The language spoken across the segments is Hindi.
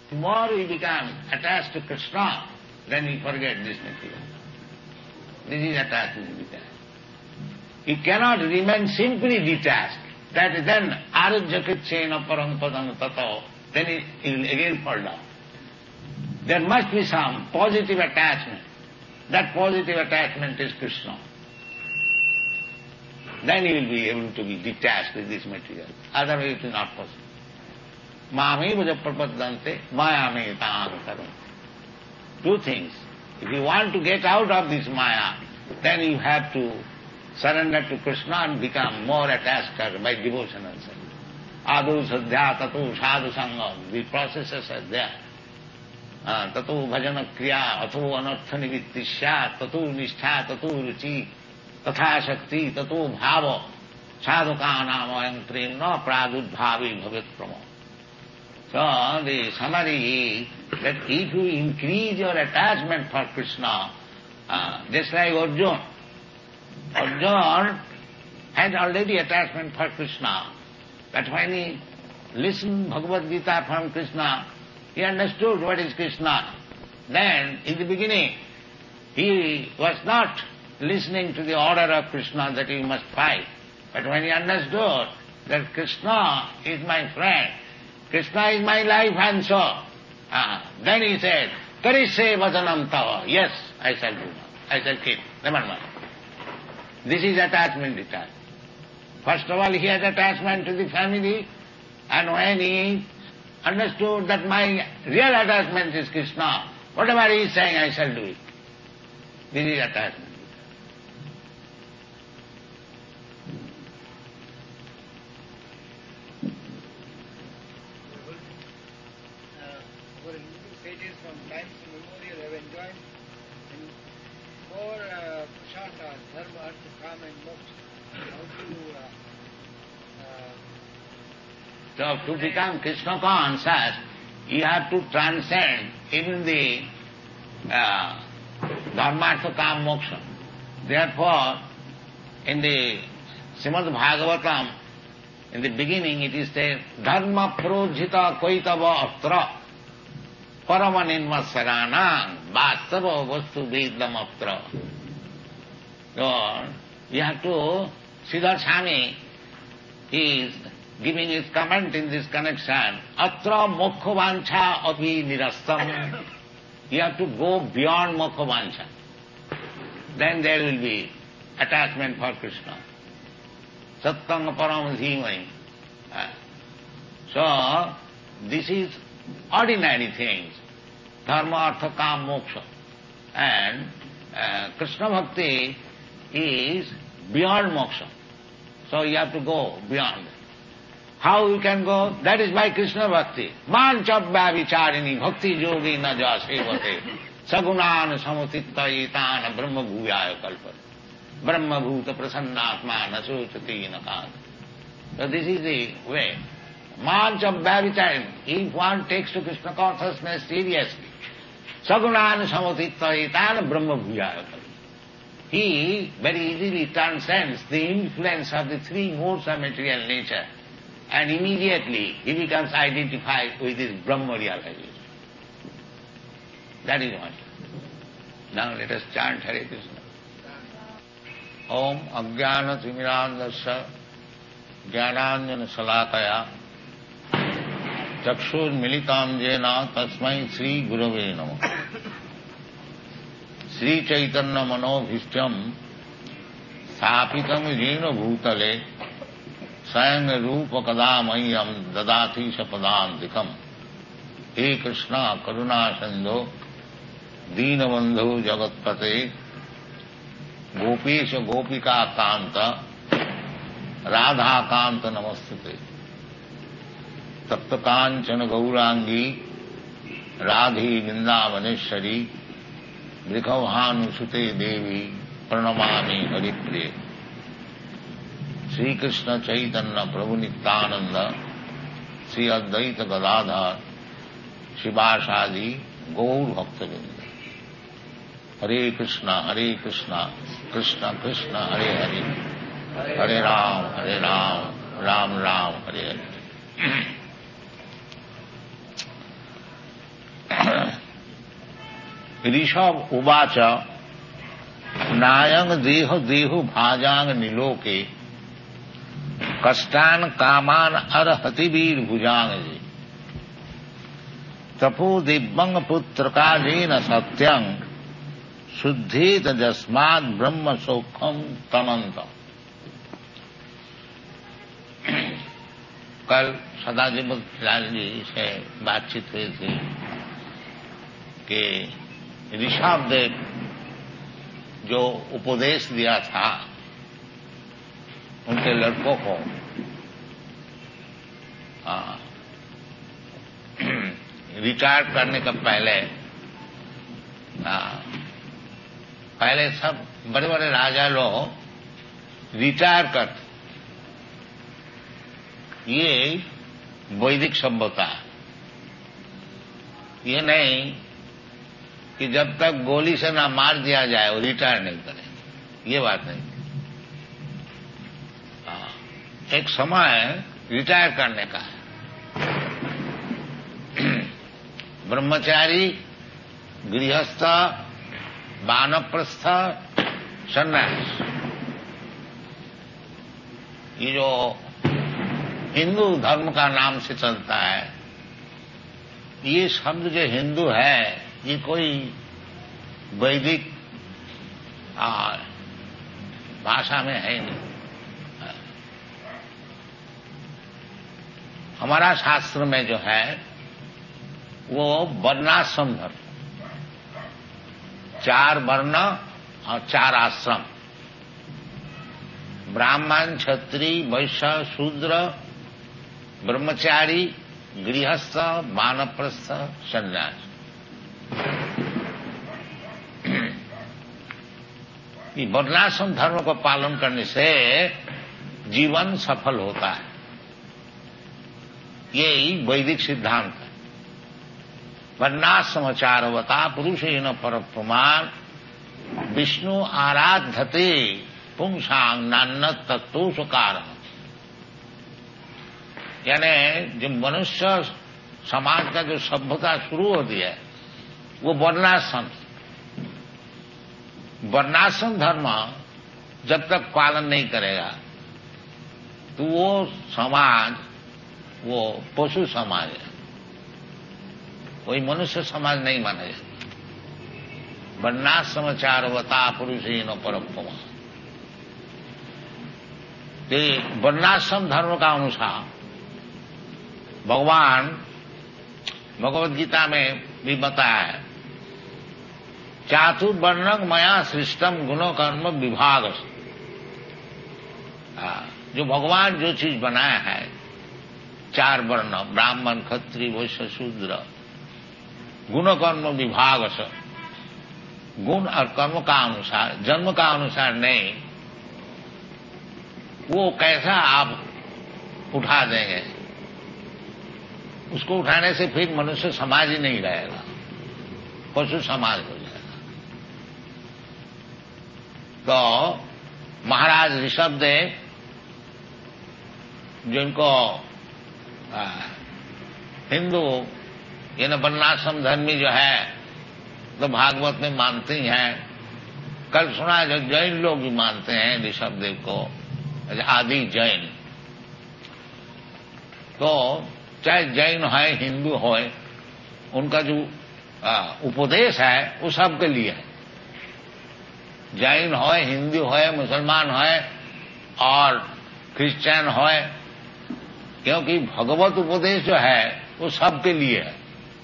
The more we become attached to Krishna, then we forget this material. This is attachment detached. You cannot remain simply detached. That is then arujjakitsena param padam tato, then it will again fall down. There must be some positive attachment. That positive attachment is Krishna. Then you will be able to be detached with this material. Otherwise it is not possible. Mame vaja prapaddante, maya taam karam. Two things. If you want to get out of this maya, then you have to surrender to Krishna and become more attached to her by devotional service. Adu sadhya tatu sadhu sangha. The processes are there. Tatu bhajana kriya, atho anartha nivitti syat, tatu nishtha, tatu ruchi, tatha shakti, tatu bhava, sadhukanam ayam premna pradudbhavi bhavet pramo. So the summary is that if you increase your attachment for Krishna, just like Arjuna has already attachment for Krishna, that when he listened Bhagavad Gita from Krishna, he understood what is Krishna. Then, in the beginning, he was not listening to the order of Krishna that he must fight. But when he understood that Krishna is my friend, Krishna is my life and soul, then he said, Karishe vajanam tava. Yes, I shall do now. I shall keep. Never mind. This is attachment detached. First of all, he has attachment to the family, and when he understood that my real attachment is Krishna, whatever he is saying, I shall do it. This is attachment. Our Hindu sages from times immemorial have enjoined in four purusharthas, dharma, artha, kama and moksha. How to So to become Krishna conscious, you have to transcend even the dharma, artha, kama, moksha. Therefore, in the Srimad Bhagavatam, in the beginning it is said, dharma projita koitava atra paramaninvasaranam vastava vastu vedam atra. So, you have to, Siddhar Swami is giving his comment in this connection, atra mokkha vancha api nirastam. You have to go beyond mokkha vancha. Then there will be attachment for Krishna. Sattanga param dhimai. So, this is ordinary things. Dharma, artha, kama, moksha. And Krishna bhakti is beyond moksha. So you have to go beyond. How you can go? That is by Krishna bhakti. Manchab vicharini bhakti yogi na ja sevate sagunan samutitta etana brahma bhuyaya kalpate brahma bhuta prasannatma na sochati na kan. So this is the way. Manchab vicharini. If one takes to Krishna consciousness seriously, sagunan samutitta etana brahma bhuyaya kalpate. He very easily transcends the influence of the three modes of material nature, and immediately he becomes identified with his Brahma realization. That is what. Now let us chant Hare Krishna. Om Ajnana Timirandasya Jnananjana Salakaya Chakshur Militam Jena Tasmai Sri Gurave Namah. Sri Chaitanya Manobhishtam Sthapitam Jena Bhutale Sayanga Rupa Kadamayam Dadati Sapadantikam. He Krishna Karuna Sandho Deenabandhu Jagatpate Gopesha Gopika Kanta Radha Kanta Namastate Tapta Kanchana Gaurangi Radhi Vrindavaneshwari Vrikhavhanu Sute Devi Pranamami Haripriya. Sri Krishna Chaitanya Prabhu Nityananda Sri Advaita Gadadhar Shivasadi Gaur Bhaktavinda. Hare Krishna, Krishna Krishna, Hare Hare, Hare Ram, Ram Ram, Hare Hare. Rishabh उवाच नायंग देह देहु भाजांग निलोके कष्टान कामान अर्हति वीर भुजांग जी तपो दिव्यंग पुत्र का जेन सत्यं शुद्धेत जस्मात् ब्रह्म सौख्यम तमंत। कल सदाशिव लाल जी से बातचीत हुई थी कि ऋषभ देव जो उपदेश दिया था उनके लड़कों को रिटायर करने का पहले सब बड़े बड़े राजा लोग रिटायर करते। ये वैदिक सभ्यता है। ये नहीं कि जब तक गोली से ना मार दिया जाए वो रिटायर नहीं करे, ये बात नहीं। एक समय रिटायर करने का है। ब्रह्मचारी, गृहस्थ, वानप्रस्थ, सन्यास, ये जो हिंदू धर्म का नाम से चलता है, ये शब्द जो हिंदू है ये कोई वैदिक भाषा में है नहीं। हमारा शास्त्र में जो है वो वर्णाश्रम धर्म, 4 वर्ण और 4 आश्रम, ब्राह्मण, क्षत्रिय, वैश्य, शूद्र, ब्रह्मचारी, गृहस्थ, वानप्रस्थ, सन्यास, ये वर्णाश्रम धर्म को पालन करने से जीवन सफल होता है। यही वैदिक सिद्धांत है। वर्णाश्रमचारवता पुरुषेण पर प्रमाण विष्णु आराधते पुंसांग नान्य तत्तोष कारण। यानी जो मनुष्य समाज का जो सभ्यता शुरू होती है वो वर्णाश्रम धर्म जब तक पालन नहीं करेगा तो वो समाज वो पशु समाज है, कोई मनुष्य समाज नहीं माना जाता। वर्णाश्रमचारवता पुरुषेण परप्रमा। वर्णाश्रम धर्म का अनुसार भगवान भगवद गीता में भी बताया है, चातुर्वर्णं मया सृष्टम गुणो कर्म विभाग। जो भगवान जो चीज बनाया है 4 वर्ण, ब्राह्मण, क्षत्रिय, वैश्य, शूद्र, गुण कर्म विभाग से, गुण और कर्म का अनुसार, जन्म का अनुसार नहीं, वो कैसा आप उठा देंगे, उसको उठाने से फिर मनुष्य समाज ही नहीं रहेगा, पशु समाज हो जाएगा। तो महाराज ऋषभदेव जिनको हिंदू ये न वर्णाश्रम धर्मी जो है तो भागवत में मानते ही हैं। कल सुना जो जैन लोग भी मानते हैं ऋषभदेव को, आदि जैन। तो चाहे जैन है, हिंदू है, उनका जो उपदेश है वो सबके लिए है। जैन है, हिंदू है, मुसलमान है और क्रिश्चियन है, क्योंकि भगवत उपदेश जो है वो सबके लिए है।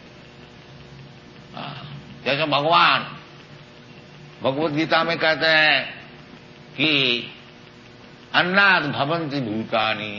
जैसे भगवान भगवत गीता में कहते हैं कि अन्नाद भवन्ति भूतानि,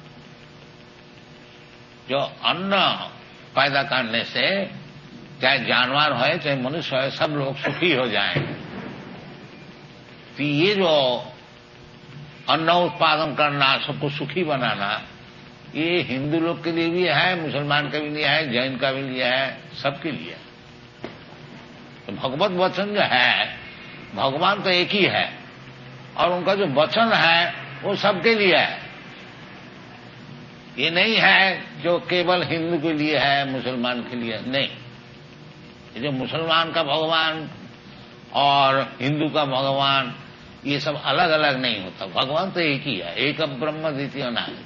जो अन्न पैदा करने से चाहे जानवर है चाहे मनुष्य है सब लोग सुखी हो जाएंगे। तो ये जो अन्न उत्पादन करना, सबको सुखी बनाना, ये हिंदू लोग के लिए भी है, मुसलमान के भी लिए है, जैन का भी लिए है, सबके लिए है। तो भगवत वचन जो है, भगवान तो एक ही है और उनका जो वचन है वो सबके लिए है। ये नहीं है जो केवल हिंदू के लिए है, मुसलमान के लिए नहीं, ये जो मुसलमान का भगवान और हिंदू का भगवान, ये सब अलग अलग नहीं होता। भगवान तो एक ही है, एक ब्रह्म द्वितीय नास्ति।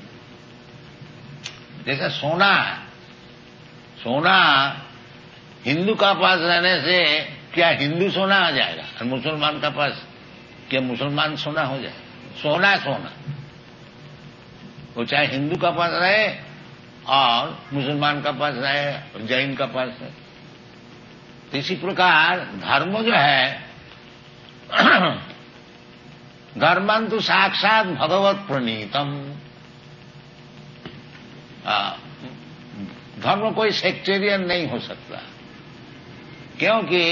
जैसे सोना है, सोना हिंदू का पास रहने से क्या हिंदू सोना आ जाएगा, और मुसलमान का पास क्या मुसलमान सोना हो जाएगा? सोना सोना, वो चाहे हिंदू का पास रहे और मुसलमान का पास रहे और जैन का पास रहे। तो इसी प्रकार धर्म जो है, धर्मंतु साक्षात भगवत प्रणीतम। धर्म कोई सेक्टेरियन नहीं हो सकता, क्योंकि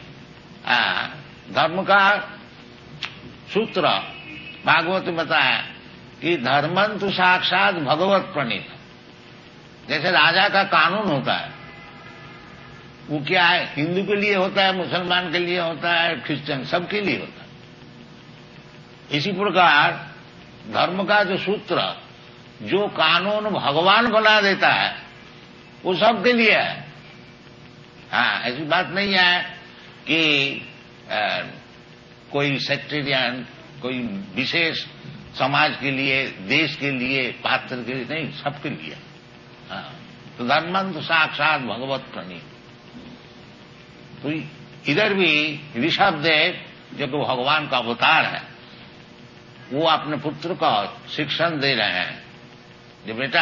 धर्म का सूत्र भागवत में बताया कि धर्मंतु साक्षात भगवत प्रणीतम। जैसे राजा का कानून होता है, वो क्या है, हिंदू के लिए होता है, मुसलमान के लिए होता है, क्रिश्चियन, सबके लिए होता है। इसी प्रकार धर्म का जो सूत्र, जो कानून भगवान बना देता है, वो सबके लिए है। ऐसी बात नहीं है कि कोई सेक्टेरियन, कोई विशेष समाज के लिए, देश के लिए, पात्र के लिए नहीं, सबके लिए। तो धर्मंतु साक्षात भगवत प्रणीत। तो इधर भी ऋषभदेव जो कि भगवान का अवतार है, वो अपने पुत्र को शिक्षण दे रहे हैं, जो बेटा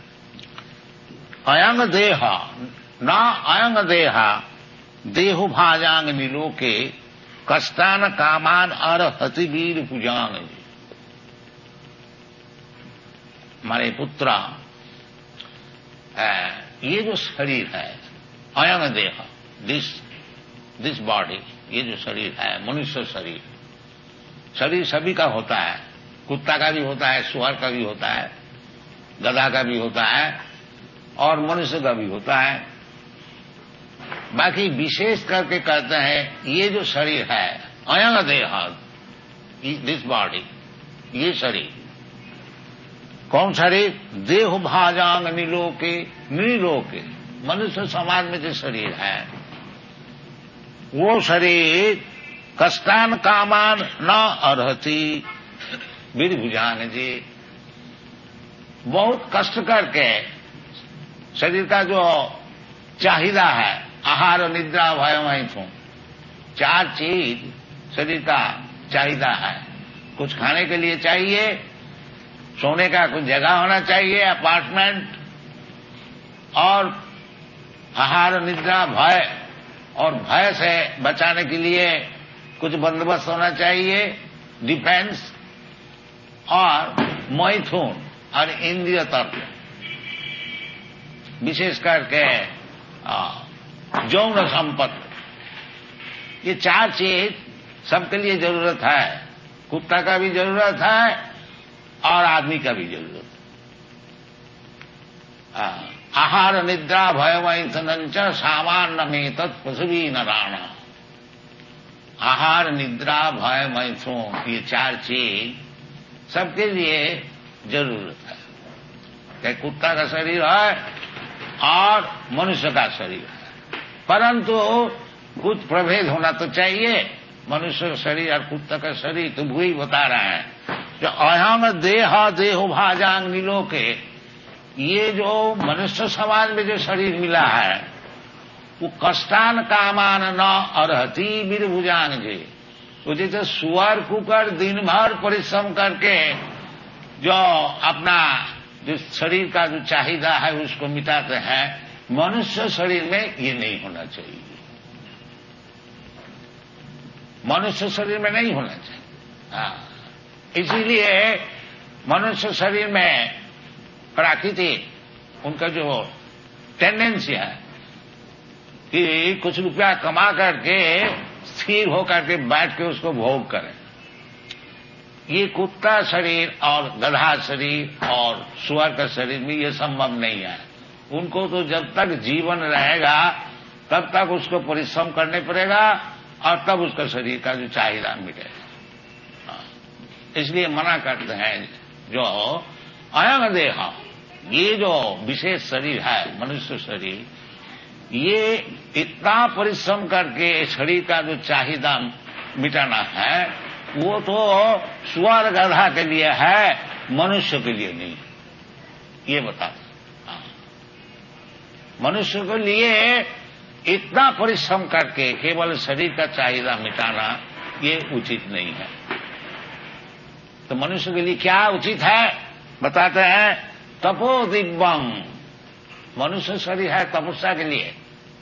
अयंग देह न अयंग देहा देहु भाजांग निलोके कष्टान कामान अर्हति वीर भुजांग। हमारे पुत्र, ये जो शरीर है अयंग देह, दिस बॉडी, ये जो शरीर है मनुष्य शरीर, शरीर सभी का होता है, कुत्ता का भी होता है, सुअर का भी होता है, गधा का भी होता है और मनुष्य का भी होता है। बाकी विशेष करके कहते हैं ये जो शरीर है अयंग देह, दिस बॉडी, ये शरीर कौन शरीर? देह भाजांग निलोके, निलोके मनुष्य समाज में जो शरीर है, वो शरीर कष्टान कामान न अर्हति वीर भुजांग जी। बहुत कष्ट करके शरीर का जो चाहिदा है, आहार निद्रा भय मैथुन, 4 चीज शरीर का चाहिदा है। कुछ खाने के लिए चाहिए, सोने का कुछ जगह होना चाहिए, अपार्टमेंट, और आहार निद्रा भय, और भय से बचाने के लिए कुछ बंदोबस्त होना चाहिए, डिफेंस, और मैथुन और इंद्रिय तर्क, विशेष करके यौन संपत्ति। ये 4 चीज सबके लिए जरूरत है। कुत्ता का भी जरूरत है और आदमी का भी जरूरत है। आहार निद्रा भय मैथुनंच सामान्य में तत्पृथ्वी नराणा। आहार निद्रा भय मैथुन, ये 4 चीज सबके लिए जरूरत है। चाहे कुत्ता का शरीर है और मनुष्य का शरीर है, परंतु कुछ प्रभेद होना तो चाहिए। मनुष्य का शरीर और कुत्ता का शरीर तो वही बता रहे हैं जो अयंग देह देहो भाजांग निलोके, ये जो मनुष्य समाज में जो शरीर मिला है, वो कष्टान कामान न अर्हति वीर भुजांग जी। वो जैसे सुअर कुकर दिन भर परिश्रम करके जो अपना जो शरीर का जो चाहिदा है उसको मिटाते हैं, मनुष्य शरीर में ये नहीं होना चाहिए। मनुष्य शरीर में नहीं होना चाहिए। इसीलिए मनुष्य शरीर में प्राकृतिक उनका जो टेंडेंसी है कि कुछ रुपया कमा करके स्थिर होकर के बैठ के उसको भोग करें। ये कुत्ता शरीर और गधा शरीर और सुअर का शरीर में ये संभव नहीं है। उनको तो जब तक जीवन रहेगा तब तक उसको परिश्रम करने पड़ेगा और तब उसका शरीर का जो चाहिदा मिटेगा। इसलिए मना करते हैं जो अयंग देह, ये जो विशेष शरीर है मनुष्य शरीर, ये इतना परिश्रम करके शरीर का जो चाहिदा मिटाना है वो तो सुअर गधा के लिए है, मनुष्य के लिए नहीं। ये बता, मनुष्य के लिए इतना परिश्रम करके केवल शरीर का चाहिदा मिटाना ये उचित नहीं है। तो मनुष्य के लिए क्या उचित है बताते हैं, तपो दिव्यम। मनुष्य शरीर है तपस्या के लिए।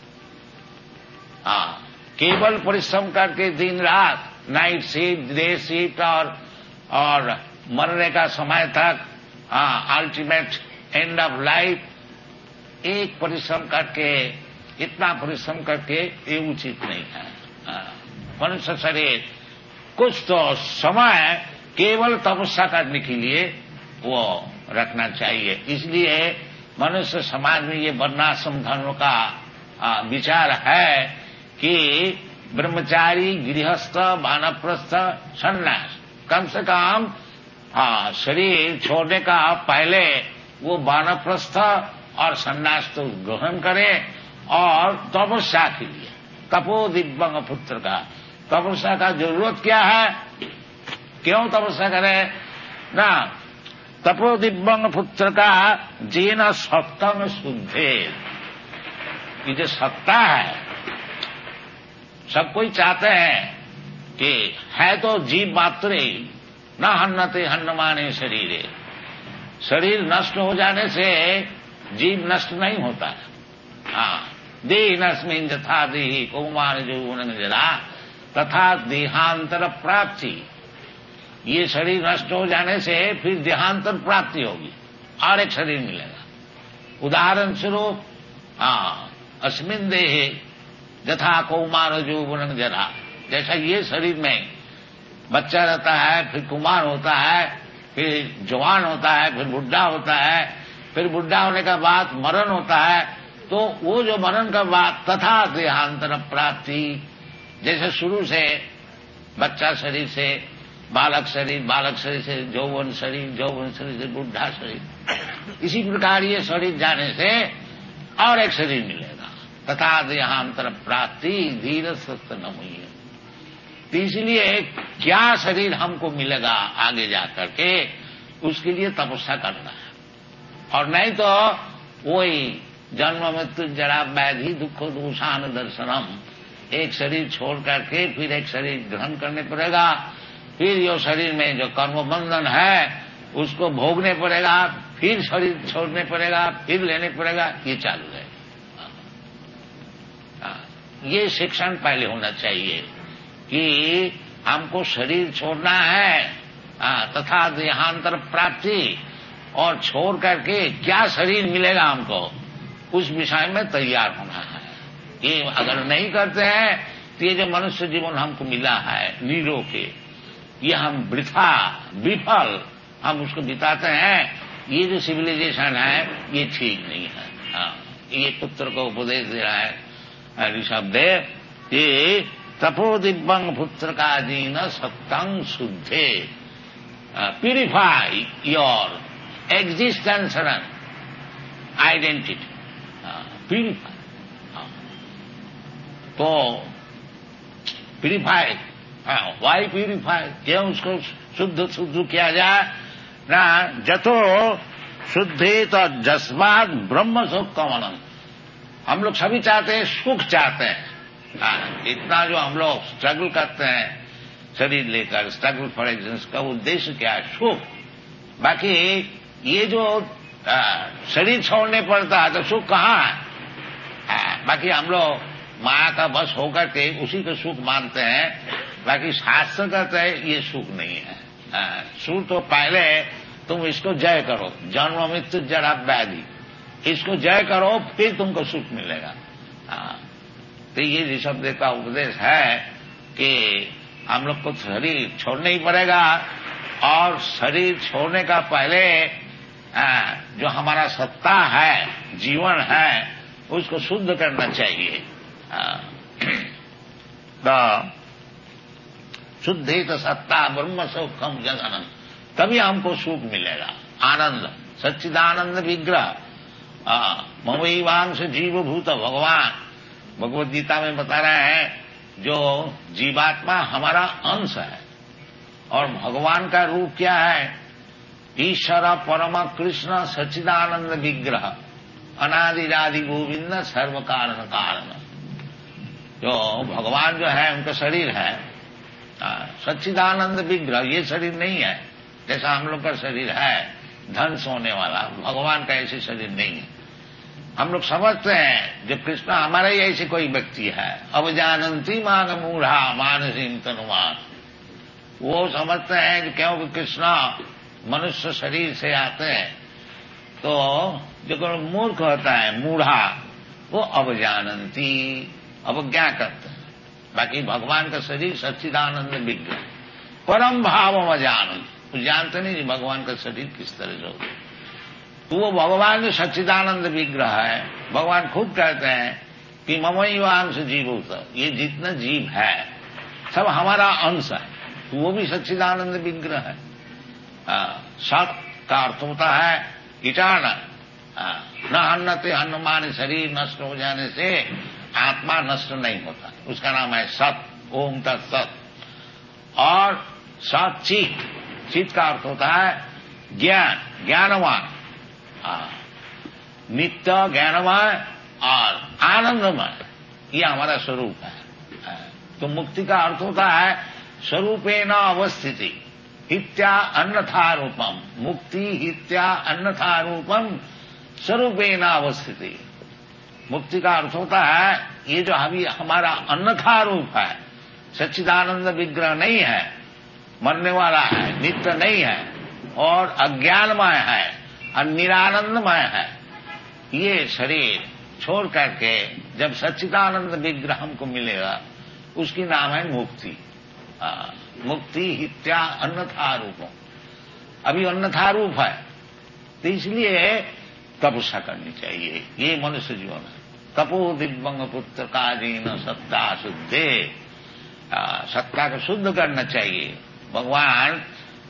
केवल परिश्रम करके दिन रात नाइट शिफ्ट, डे शिफ्ट और मरने का समय तक अल्टीमेट एंड ऑफ लाइफ एक परिश्रम करके, इतना परिश्रम करके ये उचित नहीं है। मनुष्य शरीर कुछ तो समय केवल तपस्या करने के लिए वो रखना चाहिए। इसलिए मनुष्य समाज में ये वर्णाश्रम धर्म का विचार है कि ब्रह्मचारी, गृहस्थ, वानप्रस्थ, सन्यास, कम से कम शरीर छोड़ने का पहले वो वानप्रस्थ और सन्यास तो ग्रहण करें। और तपस्या के लिए, तपो दिव्यंग पुत्र का तपस्या का जरूरत क्या है, क्यों तपस्या करें ना, तपो दिव्यंग पुत्र का जीन सत्तम शुद्धे। ये जो सत्ता है सब कोई चाहते हैं कि है तो जीव मात्र ही, न हन्नते हन्नमाने शरीरे। शरीर नष्ट हो जाने से जीव नष्ट नहीं होता। देहिनस्मिन् यथा देहि कौमार यौवन जरा तथा देहांतर प्राप्ति। ये शरीर नष्ट हो जाने से फिर देहांतर प्राप्ति होगी और एक शरीर मिलेगा। उदाहरण स्वरूप अस्मिन् देहे यथा कौमार यौवन जरा, जैसा ये शरीर में बच्चा रहता है, फिर कुमार होता है, फिर जवान होता है, फिर बुढ़ा होता है, फिर बुढ़ा होने का बाद मरण होता है। तो वो जो मरण का बाद तथा देहांतर प्राप्ति, जैसे शुरू से बच्चा शरीर से बालक शरीर, बालक शरीर से यौवन शरीर, यौवन शरीर से बुढ़ा शरीर, इसी प्रकार ये शरीर जाने से और एक शरीर मिलेगा। तथा देहांतर प्राप्ति धीरे सत्य न हुई है। तो इसलिए क्या शरीर हमको मिलेगा आगे जाकर के, उसके लिए तपस्या करना है। और नहीं तो वही जन्म मृत्यु जरा व्याधि दुख दूषान दर्शनम, एक शरीर छोड़ करके फिर एक शरीर ग्रहण करने पड़ेगा, फिर यो शरीर में जो कर्म बंधन है उसको भोगने पड़ेगा, फिर शरीर छोड़ने पड़ेगा, फिर लेने पड़ेगा, ये चालू है। ये शिक्षण पहले होना चाहिए कि हमको शरीर छोड़ना है तथा देहांतर प्राप्ति, और छोड़ करके क्या शरीर मिलेगा हमको, उस विषय में तैयार होना है। ये अगर नहीं करते हैं तो ये जो मनुष्य जीवन हमको मिला है नीरो के, ये हम वृथा विफल हम उसको बिताते हैं। ये जो सिविलाइजेशन है ये ठीक नहीं है। ये पुत्र को उपदेश दे रहा है ऋषभदेव, ये तपो दिव्यंग पुत्र का जीन सत्तं शुद्धे, purify your existence and identity, purify. तो प्यूरिफाई, वाई प्यूरिफाई, क्यों उसको शुद्ध किया जाए ना। जतो शुद्धे तो जस्माद ब्रह्म सुख कमनम। हम लोग सभी चाहते हैं, सुख चाहते हैं। इतना जो हम लोग स्ट्रगल करते हैं शरीर लेकर, स्ट्रगल फॉर एग्जिस्टेंस का उद्देश्य क्या है, सुख। बाकी ये जो शरीर छोड़ने पड़ता है तो सुख कहाँ है। बाकी हम लोग माया का बस होकर के उसी को सुख मानते हैं। बाकी शास्त्र कहते हैं ये सुख नहीं है। सुख तो पहले तुम इसको जय करो, जन्म मृत्यु जरा व्याधि, इसको जय करो फिर तुमको सुख मिलेगा। तो ये ऋषभदेव का उपदेश है कि हम लोग को शरीर छोड़ना ही पड़ेगा, और शरीर छोड़ने का पहले जो हमारा सत्ता है, जीवन है, उसको शुद्ध करना चाहिए। शुद्धित सत्ता ब्रह्म सुखम जगनम, तभी हमको सुख मिलेगा, आनंद, सच्चिदानंद विग्रह। ममैवांश जीवभूत भगवान भगवद गीता में बता रहे हैं जो जीवात्मा हमारा अंश है और भगवान का रूप क्या है? ईश्वर परम कृष्ण सच्चिदानंद विग्रह अनादिरादि गोविंद सर्व कारण कारण। जो भगवान जो है उनका शरीर है सच्चिदानंद विग्रह, ये शरीर नहीं है जैसा हम लोग का शरीर है धन सोने वाला, भगवान का ऐसे शरीर नहीं है। हम लोग समझते हैं जो कृष्ण हमारा ही ऐसे कोई व्यक्ति है, अब जानंती मान मूढ़ा मानसीम तनुमान, वो समझते हैं कि क्योंकि कृष्ण मनुष्य शरीर से आते हैं तो जो मूर्ख होता है मूढ़ा वो अब जानंती अवज्ञा करते हैं। बाकी भगवान का शरीर सच्चिदानंद विग्रह परम भाव अजानंद, वो जानते नहीं भगवान का शरीर किस तरह से होता। तो वो भगवान जो सच्चिदानंद विग्रह है, भगवान खुद कहते हैं कि ममैवांश जीवभूत, ये जितना जीव है सब हमारा अंश है, तो वो भी सच्चिदानंद विग्रह है। सत का अर्थ होता है इटाना, न अन्नते अन्नमान, शरीर नष्ट हो जाने से आत्मा नष्ट नहीं होता, उसका नाम है सत, ओम तत्सत। और सत चित, चित का अर्थ होता है ज्ञान, ज्ञानवान, नित्य ज्ञानमय और आनंदमय, ये हमारा स्वरूप है। तो मुक्ति का अर्थ होता है स्वरूपेण अवस्थिति हित्या अन्यथा रूपम, मुक्ति हित्या अन्यथा रूपम स्वरूपेण अवस्थिति। मुक्ति का अर्थ होता है ये जो अभी हमारा अन्यथा रूप है, सच्चिदानंद विग्रह नहीं है, मरने वाला है, नित्य नहीं है और अज्ञानमय है और निरानंदमय है, ये शरीर छोड़ करके जब सच्चिदानंद विग्रह हमको मिलेगा उसकी नाम है मुक्ति। मुक्ति हित्या अन्यथा रूपम, अभी अन्यथा रूप है तो इसलिए तपस्या करनी चाहिए। ये मनुष्य जीवन है। तपो दिव्यंग पुत्र काजीन सत्ता शुद्धे, सत्ता को शुद्ध करना चाहिए। भगवान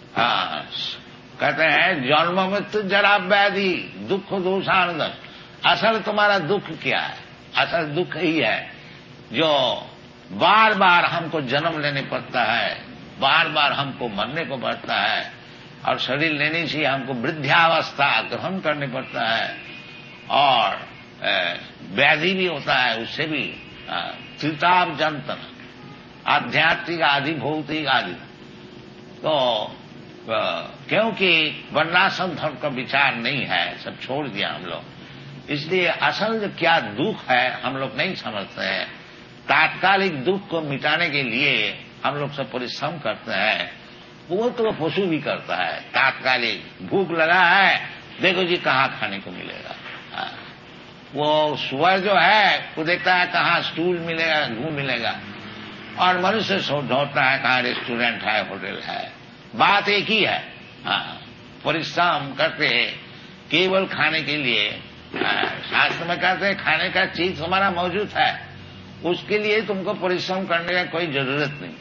कहते हैं जन्म मृत्यु जरा व्याधि दुख दोषानुदर, असल तुम्हारा दुख क्या है? असल दुख ही है जो बार बार हमको जन्म लेने पड़ता है, बार बार हमको मरने को पड़ता है और शरीर लेने से हमको वृद्धावस्था ग्रहण करने पड़ता है और व्याधि भी होता है, उससे भी त्रिताप जंतन आध्यात्मिक आदि भौतिक आदि। तो क्योंकि वर्णाश्रम धर्म का विचार नहीं है, सब छोड़ दिया हम लोग, इसलिए असल जो क्या दुख है हम लोग नहीं समझते हैं। तात्कालिक दुख को मिटाने के लिए हम लोग सब परिश्रम करते हैं, वो तो पशु भी करता है। तात्कालिक भूख लगा है, देखो जी कहाँ खाने को मिलेगा। वो सुअर जो है वो देखता है कहाँ स्टूल मिलेगा, घू मिलेगा, और मनुष्य ढूंढता है कहाँ रेस्टोरेंट है, होटल है। बात एक ही है, परिश्रम करते केवल खाने के लिए। शास्त्र में कहते हैं खाने का चीज हमारा मौजूद है, उसके लिए तुमको परिश्रम करने का कोई जरूरत नहीं।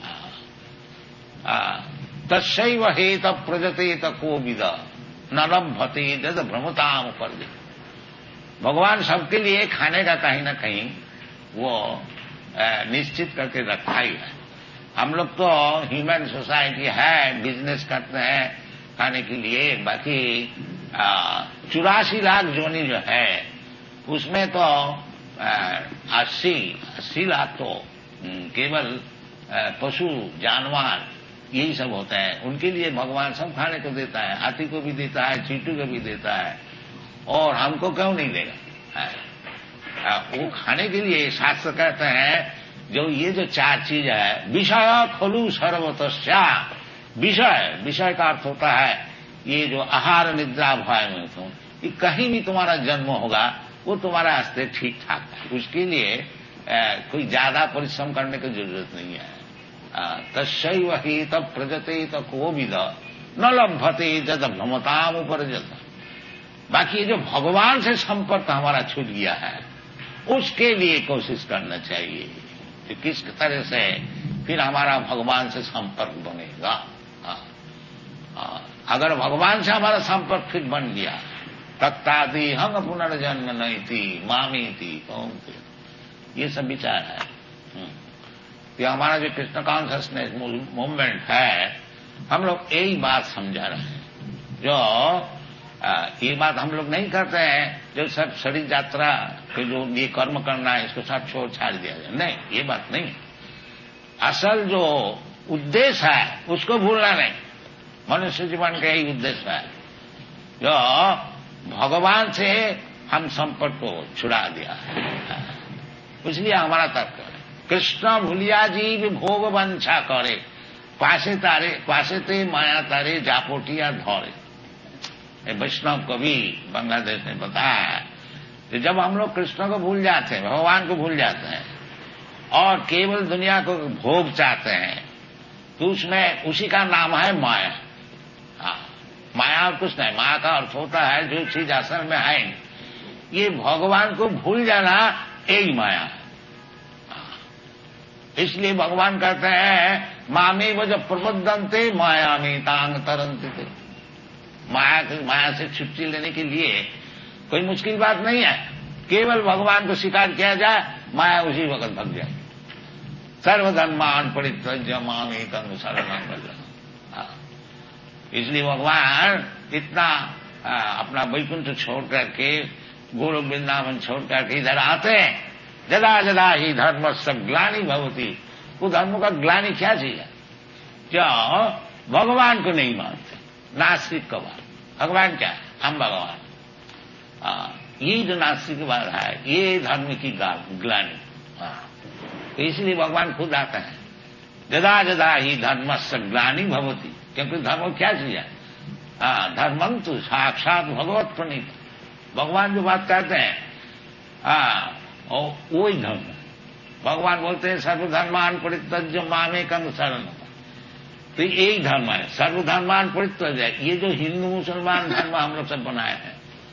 तस्यैव हेत प्रजतेत कोविद न लभते जद भ्रमताम पर। भगवान सबके लिए खाने का कहीं ना कहीं वो निश्चित करके रखा ही है। हम लोग तो ह्यूमन सोसाइटी है, बिजनेस करते हैं खाने के लिए। बाकी 84 लाख जोनी जो है उसमें तो 80 लाख तो केवल पशु जानवर यही सब होते हैं। उनके लिए भगवान सब खाने को देता है, हाथी को भी देता है, चींटू को भी देता है, और हमको क्यों नहीं देगा? वो खाने के लिए शास्त्र कहते हैं जो ये जो 4 चीज है, विषय खलु सर्वतस्या। विषय, विषय का अर्थ होता है ये जो आहार निद्रा भय में तुम, ये कहीं भी तुम्हारा जन्म होगा वो तुम्हारा हस्ते ठीक ठाक है, उसके लिए कोई ज्यादा परिश्रम करने की जरूरत नहीं है। तस्यैव हेत प्रजतेत कोविद न लभते जद भ्रमताम उपरजत। बाकी ये जो भगवान से संपर्क हमारा छूट गया है उसके लिए कोशिश करना चाहिए कि किस तरह से फिर हमारा भगवान से संपर्क बनेगा। अगर भगवान से हमारा संपर्क फिर बन गया तत्तादि हम पुनर्जन्म नहीं थी मामी थी कौन थे, ये सब विचार है। ये हमारा जो कृष्ण कॉन्शियसनेस मूवमेंट है, हम लोग यही बात समझा रहे हैं। जो ये बात हम लोग नहीं करते हैं जो सब शरीर यात्रा के जो ये कर्म करना है इसको सब छोड़ छाड़ दिया जाए, नहीं, ये बात नहीं। असल जो उद्देश्य है उसको भूलना नहीं। मनुष्य जीवन का यही उद्देश्य है जो भगवान से हम संपर्क को छुड़ा दिया है। इसलिए हमारा तर्क है कृष्ण भूलिया जीव भोग वंशा करे, पासे ते माया तारे जापोटिया धौरे। वैष्णव कवि बांग्लादेश ने बताया है कि जब हम लोग कृष्ण को भूल जाते हैं, भगवान को भूल जाते हैं और केवल दुनिया को भोग चाहते हैं तो उसमें उसी का नाम है माया। माया और कुछ नहीं, माया का अर्थ होता है जो चीज असल में है। ये भगवान को भूल जाना यही माया है। इसलिए भगवान कहते हैं मामे वो जब प्रबुद्धंते माया में तांग तरंते थे। माया से छुट्टी लेने के लिए कोई मुश्किल बात नहीं है, केवल भगवान को स्वीकार किया जाए, माया उसी वक्त भग जाए। सर्वधर्मान परित्यज्य मामेकं शरणं व्रज। इसलिए भगवान इतना अपना वैकुंठ छोड़ करके गोलोक वृंदावन छोड़ करके इधर आते हैं। जदा जदा ही धर्म सब ग्लानि भवती। वो धर्म का ग्लानि क्या चाहिए? जो भगवान को नहीं मानते, नास्तिक का बात। भगवान क्या है? हम भगवान। ये जो नास्तिकवाद है ये धर्म की ग्लानि। तो इसलिए भगवान खुद आते हैं जदा जदा ही धर्म से ग्लानि भवती। क्योंकि धर्म क्या चाहिए? धर्मं तो साक्षात भगवत प्रणीत। भगवान जो बात कहते हैं वही धर्म है। भगवान बोलते हैं सर्वधर्मान परित्यज्य मामेकं शरणं। तो यही धर्म है, सर्वधर्मान परित्यज्य। ये जो हिंदू मुसलमान धर्म हम लोग सब बनाए हैं,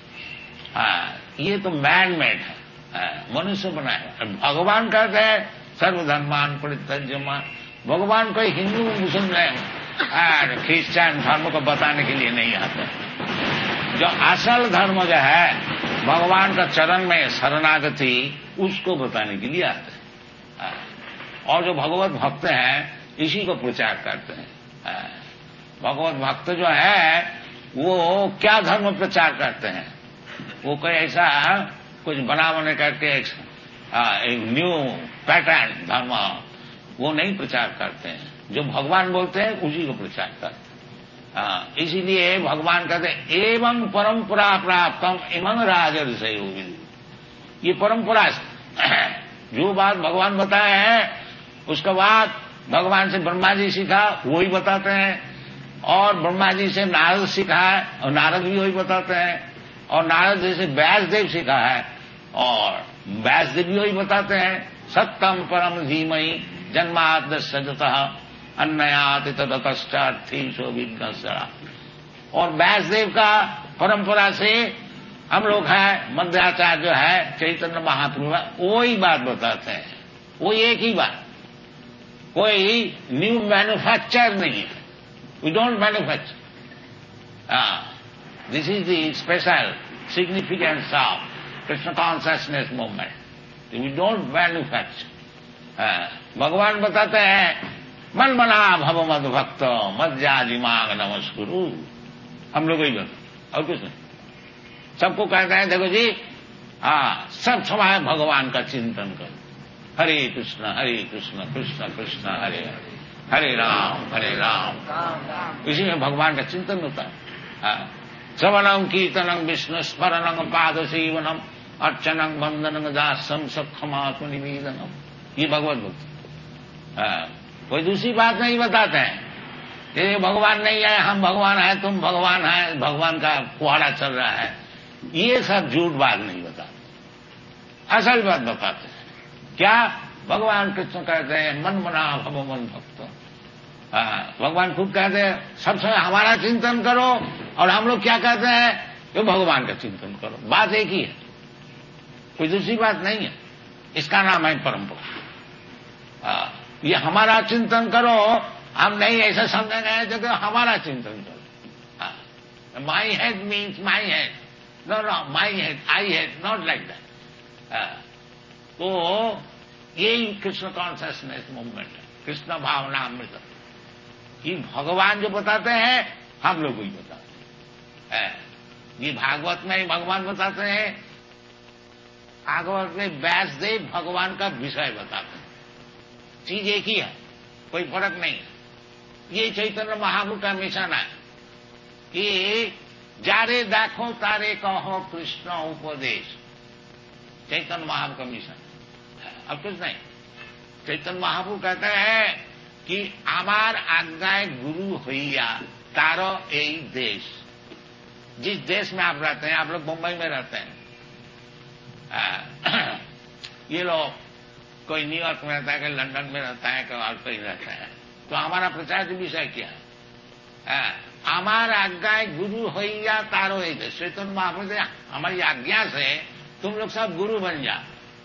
ये तो मैन मेड है, मनुष्य बनाए हैं। भगवान कहते हैं सर्वधर्मान परित्यज्य। भगवान कोई हिंदू मुसलमान क्रिश्चियन धर्म को बताने के लिए नहीं आते। जो असल धर्म जो है भगवान का चरण में शरणागति, उसको बताने के लिए आते हैं। और जो भगवत भक्त हैं इसी को प्रचार करते हैं। भगवत भक्त जो है वो क्या धर्म प्रचार करते हैं? वो कोई ऐसा कुछ बना बने करके एक न्यू पैटर्न धर्म वो नहीं प्रचार करते हैं। जो भगवान बोलते हैं उसी को प्रचार करते हैं। इसीलिए भगवान कहते हैं एवं परंपरा प्राप्तम इमं राजर्षय। ये परंपरा जो बात भगवान बताए हैं उसका बाद भगवान से ब्रह्मा जी सीखा वही बताते हैं, और ब्रह्मा जी से नारद सीखा है और नारद भी वही बताते हैं, और नारद जी से व्यासदेव सीखा है और व्यासदेव भी वही बताते हैं। सत्यम परम धीमहि जन्माद्य सजतः अन्नयाति तदतश्चार्थी सो विघ्नस्सरा। और व्यासदेव का परंपरा से हम लोग हैं मध्वाचार्य जो है चैतन्य महाप्रभु वही बात बताते हैं, वो एक ही बात, कोई न्यू मैन्युफैक्चर नहीं है। We don't manufacture. This is the special significance of Krishna consciousness movement. We don't manufacture. भगवान बताते हैं मन मना भव मद भक्त मद जाजी मांग नमस्कुरु। हम लोग ही बता और कुछ नहीं। सबको कहते हैं देखो जी सब समय भगवान का चिंतन करो। हरे कृष्ण कृष्ण कृष्ण हरे हरे, हरे राम। इसी में भगवान का चिंतन होता है। श्रवणं कीर्तनं विष्णु स्मरणं पाद सेवनम अर्चनं वंदनं दासम सक्षमात्म निवेदनम। ये भगवत भक्ति। कोई दूसरी बात नहीं बताते हैं। ये भगवान नहीं है, हम भगवान है, तुम भगवान है, भगवान का कुहाड़ा चल रहा है, ये सब झूठ बात नहीं बताते। असल बात बताते हैं। क्या? भगवान कृष्ण कहते हैं मन मना भव मन भक्त। भगवान खुद कहते हैं सब समय हमारा चिंतन करो, और हम लोग क्या कहते हैं तो भगवान का चिंतन करो। बात एक ही है, कोई दूसरी बात नहीं है। इसका नाम है परंपरा। ये हमारा चिंतन करो, हम नहीं ऐसा समझेंगे जो हमारा चिंतन करो। My head means my head, no no my head, I head, not like that. तो यही कृष्ण कॉन्शियसनेस मूवमेंट है, कृष्ण भावना अमृत। ये भगवान जो बताते हैं हम लोग ही बताते हैं। ये भागवत में ही भगवान बताते हैं, भागवत में व्यासदेव भगवान का विषय बताते हैं। चीज एक ही है, कोई फर्क नहीं है। ये चैतन्य महाप्रभु का मिशन है कि जारे देखो तारे कहो कृष्ण उपदेश, चैतन्य महाप्रभु का मिशन है, अब कुछ नहीं। चैतन्य महाप्रभु कहते हैं कि आमार आज्ञाएं गुरु होइया तारो यही देश। जिस देश में आप रहते हैं, आप लोग मुंबई में रहते हैं, ये लोग कोई न्यूयॉर्क में रहता है, कोई लंदन में रहता है, कोई और कहीं रहता है, तो हमारा प्रचार का विषय क्या है? आमार आज्ञाएं गुरु होइया तारो यही देश। चैतन्य महाप्रभु हमारी आज्ञा से तुम लोग सब गुरु बन जाओ।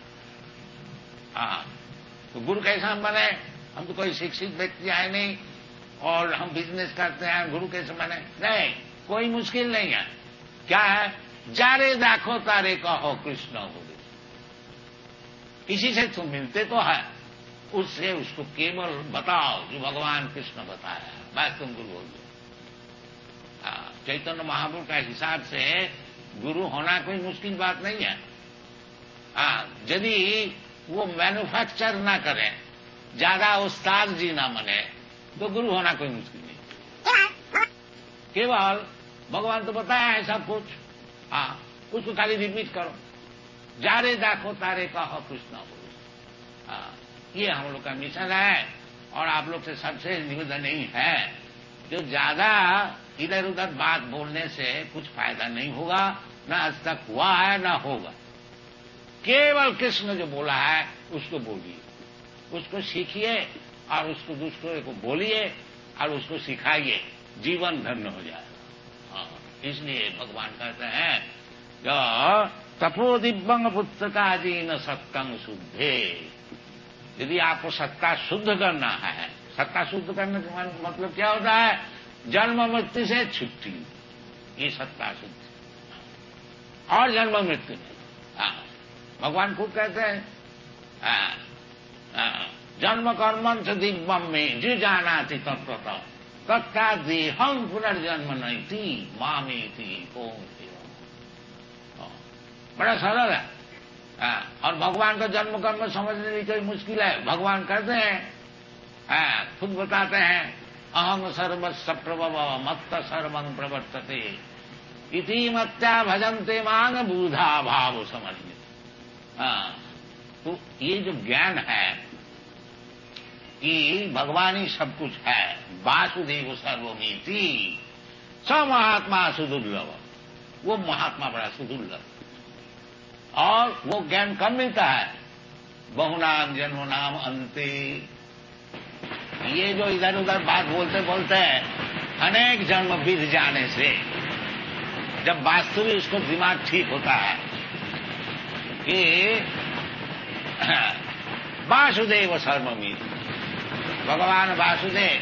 तो गुरु कैसा हम बने? हम तो कोई शिक्षित व्यक्ति है नहीं और हम बिजनेस करते हैं, गुरु कैसे बने? नहीं, कोई मुश्किल नहीं है। क्या है? जारे देखो तारे कहो कृष्ण उपदेश। किसी से तुम मिलते तो है, उससे उसको केवल बताओ जो भगवान कृष्ण बताया, बस तुम गुरु हो गए। चैतन्य महाप्रभु का हिसाब से गुरु होना कोई मुश्किल बात नहीं है। यदि वो मैन्युफैक्चर ना करें, ज्यादा उस्ताद जी ना बने, तो गुरु होना कोई मुश्किल नहीं। केवल भगवान तो बताया है सब कुछ, उसको खाली रिपीट करो। जारे देखो तारे कहो कृष्ण बोलो। ये हम लोग का मिशन है। और आप लोग से सबसे निवेदन नहीं है, जो ज्यादा इधर उधर बात बोलने से कुछ फायदा नहीं होगा, ना आज तक हुआ है ना होगा। केवल कृष्ण जो बोला है उसको बोलिए, उसको सीखिए और उसको दूसरों को बोलिए और उसको सिखाइए, जीवन धन्य हो जाएगा। इसलिए भगवान कहते हैं जो तपो दिव्यंग पुस्तकादि न सत्तंग शुद्धे। यदि आपको सत्ता शुद्ध करना है, सत्ता शुद्ध करने का मतलब क्या होता है? जन्म मृत्यु से छुट्टी, ये सत्ता शुद्ध। और जन्म मृत्यु नहीं। भगवान खुद कहते हैं जन्म कर्मं च दिव्यम में जो जानाति तत्वतः तत्ता देहं पुनर्जन्म नैति मामेति कौन। बड़ा सरल है। और भगवान का जन्म कर्म समझने की कोई मुश्किल है? भगवान कहते हैं, खुद बताते हैं, अहम सर्वस्व प्रभव मत्त सर्वं प्रवर्तते इति मत्या भजन्ते मांग बूढ़ा भाव समझिए। तो ये जो ज्ञान है कि भगवान ही सब कुछ है, वासुदेव सर्वमिति, स महात्मा सुदुर्लभ, वो महात्मा बड़ा सुदुर्लभ। और वो ज्ञान कब मिलता है? बहुनाम जन्मनाम अंते। ये जो इधर उधर बात बोलते बोलते अनेक जन्म बीत जाने से जब वास्तविक उसको दिमाग ठीक होता है कि वासुदेव सर्वमिति, भगवान वासुदेव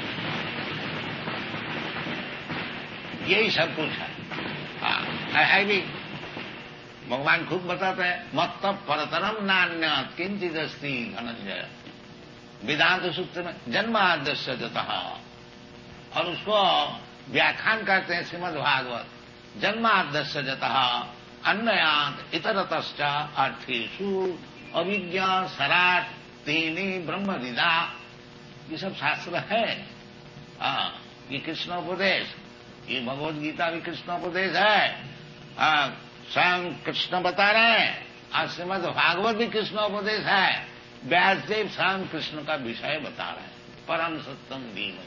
यही सब कुछ है भी। भगवान खुद बताते हैं, मत्त परतरम नान्यत् किंचिदस्ति धनंजय। वेदांत सूत्र में जन्माद्यस्य जतः, और उसको व्याख्यान करते हैं श्रीमद् भागवत, जन्माद्यस्य जतः अन्नयात् इतरतश्च अर्थेषु अविद्या सराट तेने ब्रह्म विदा। ये सब शास्त्र है। ये कृष्णोपदेश, ये भगवत गीता भी कृष्णोपदेश है। स्वयं कृष्ण बता रहे हैं, आज श्रीमद् भागवत भी कृष्णोपदेश है। व्यासदेव स्वयं कृष्ण का विषय बता रहे हैं, परम सत्यम दीन।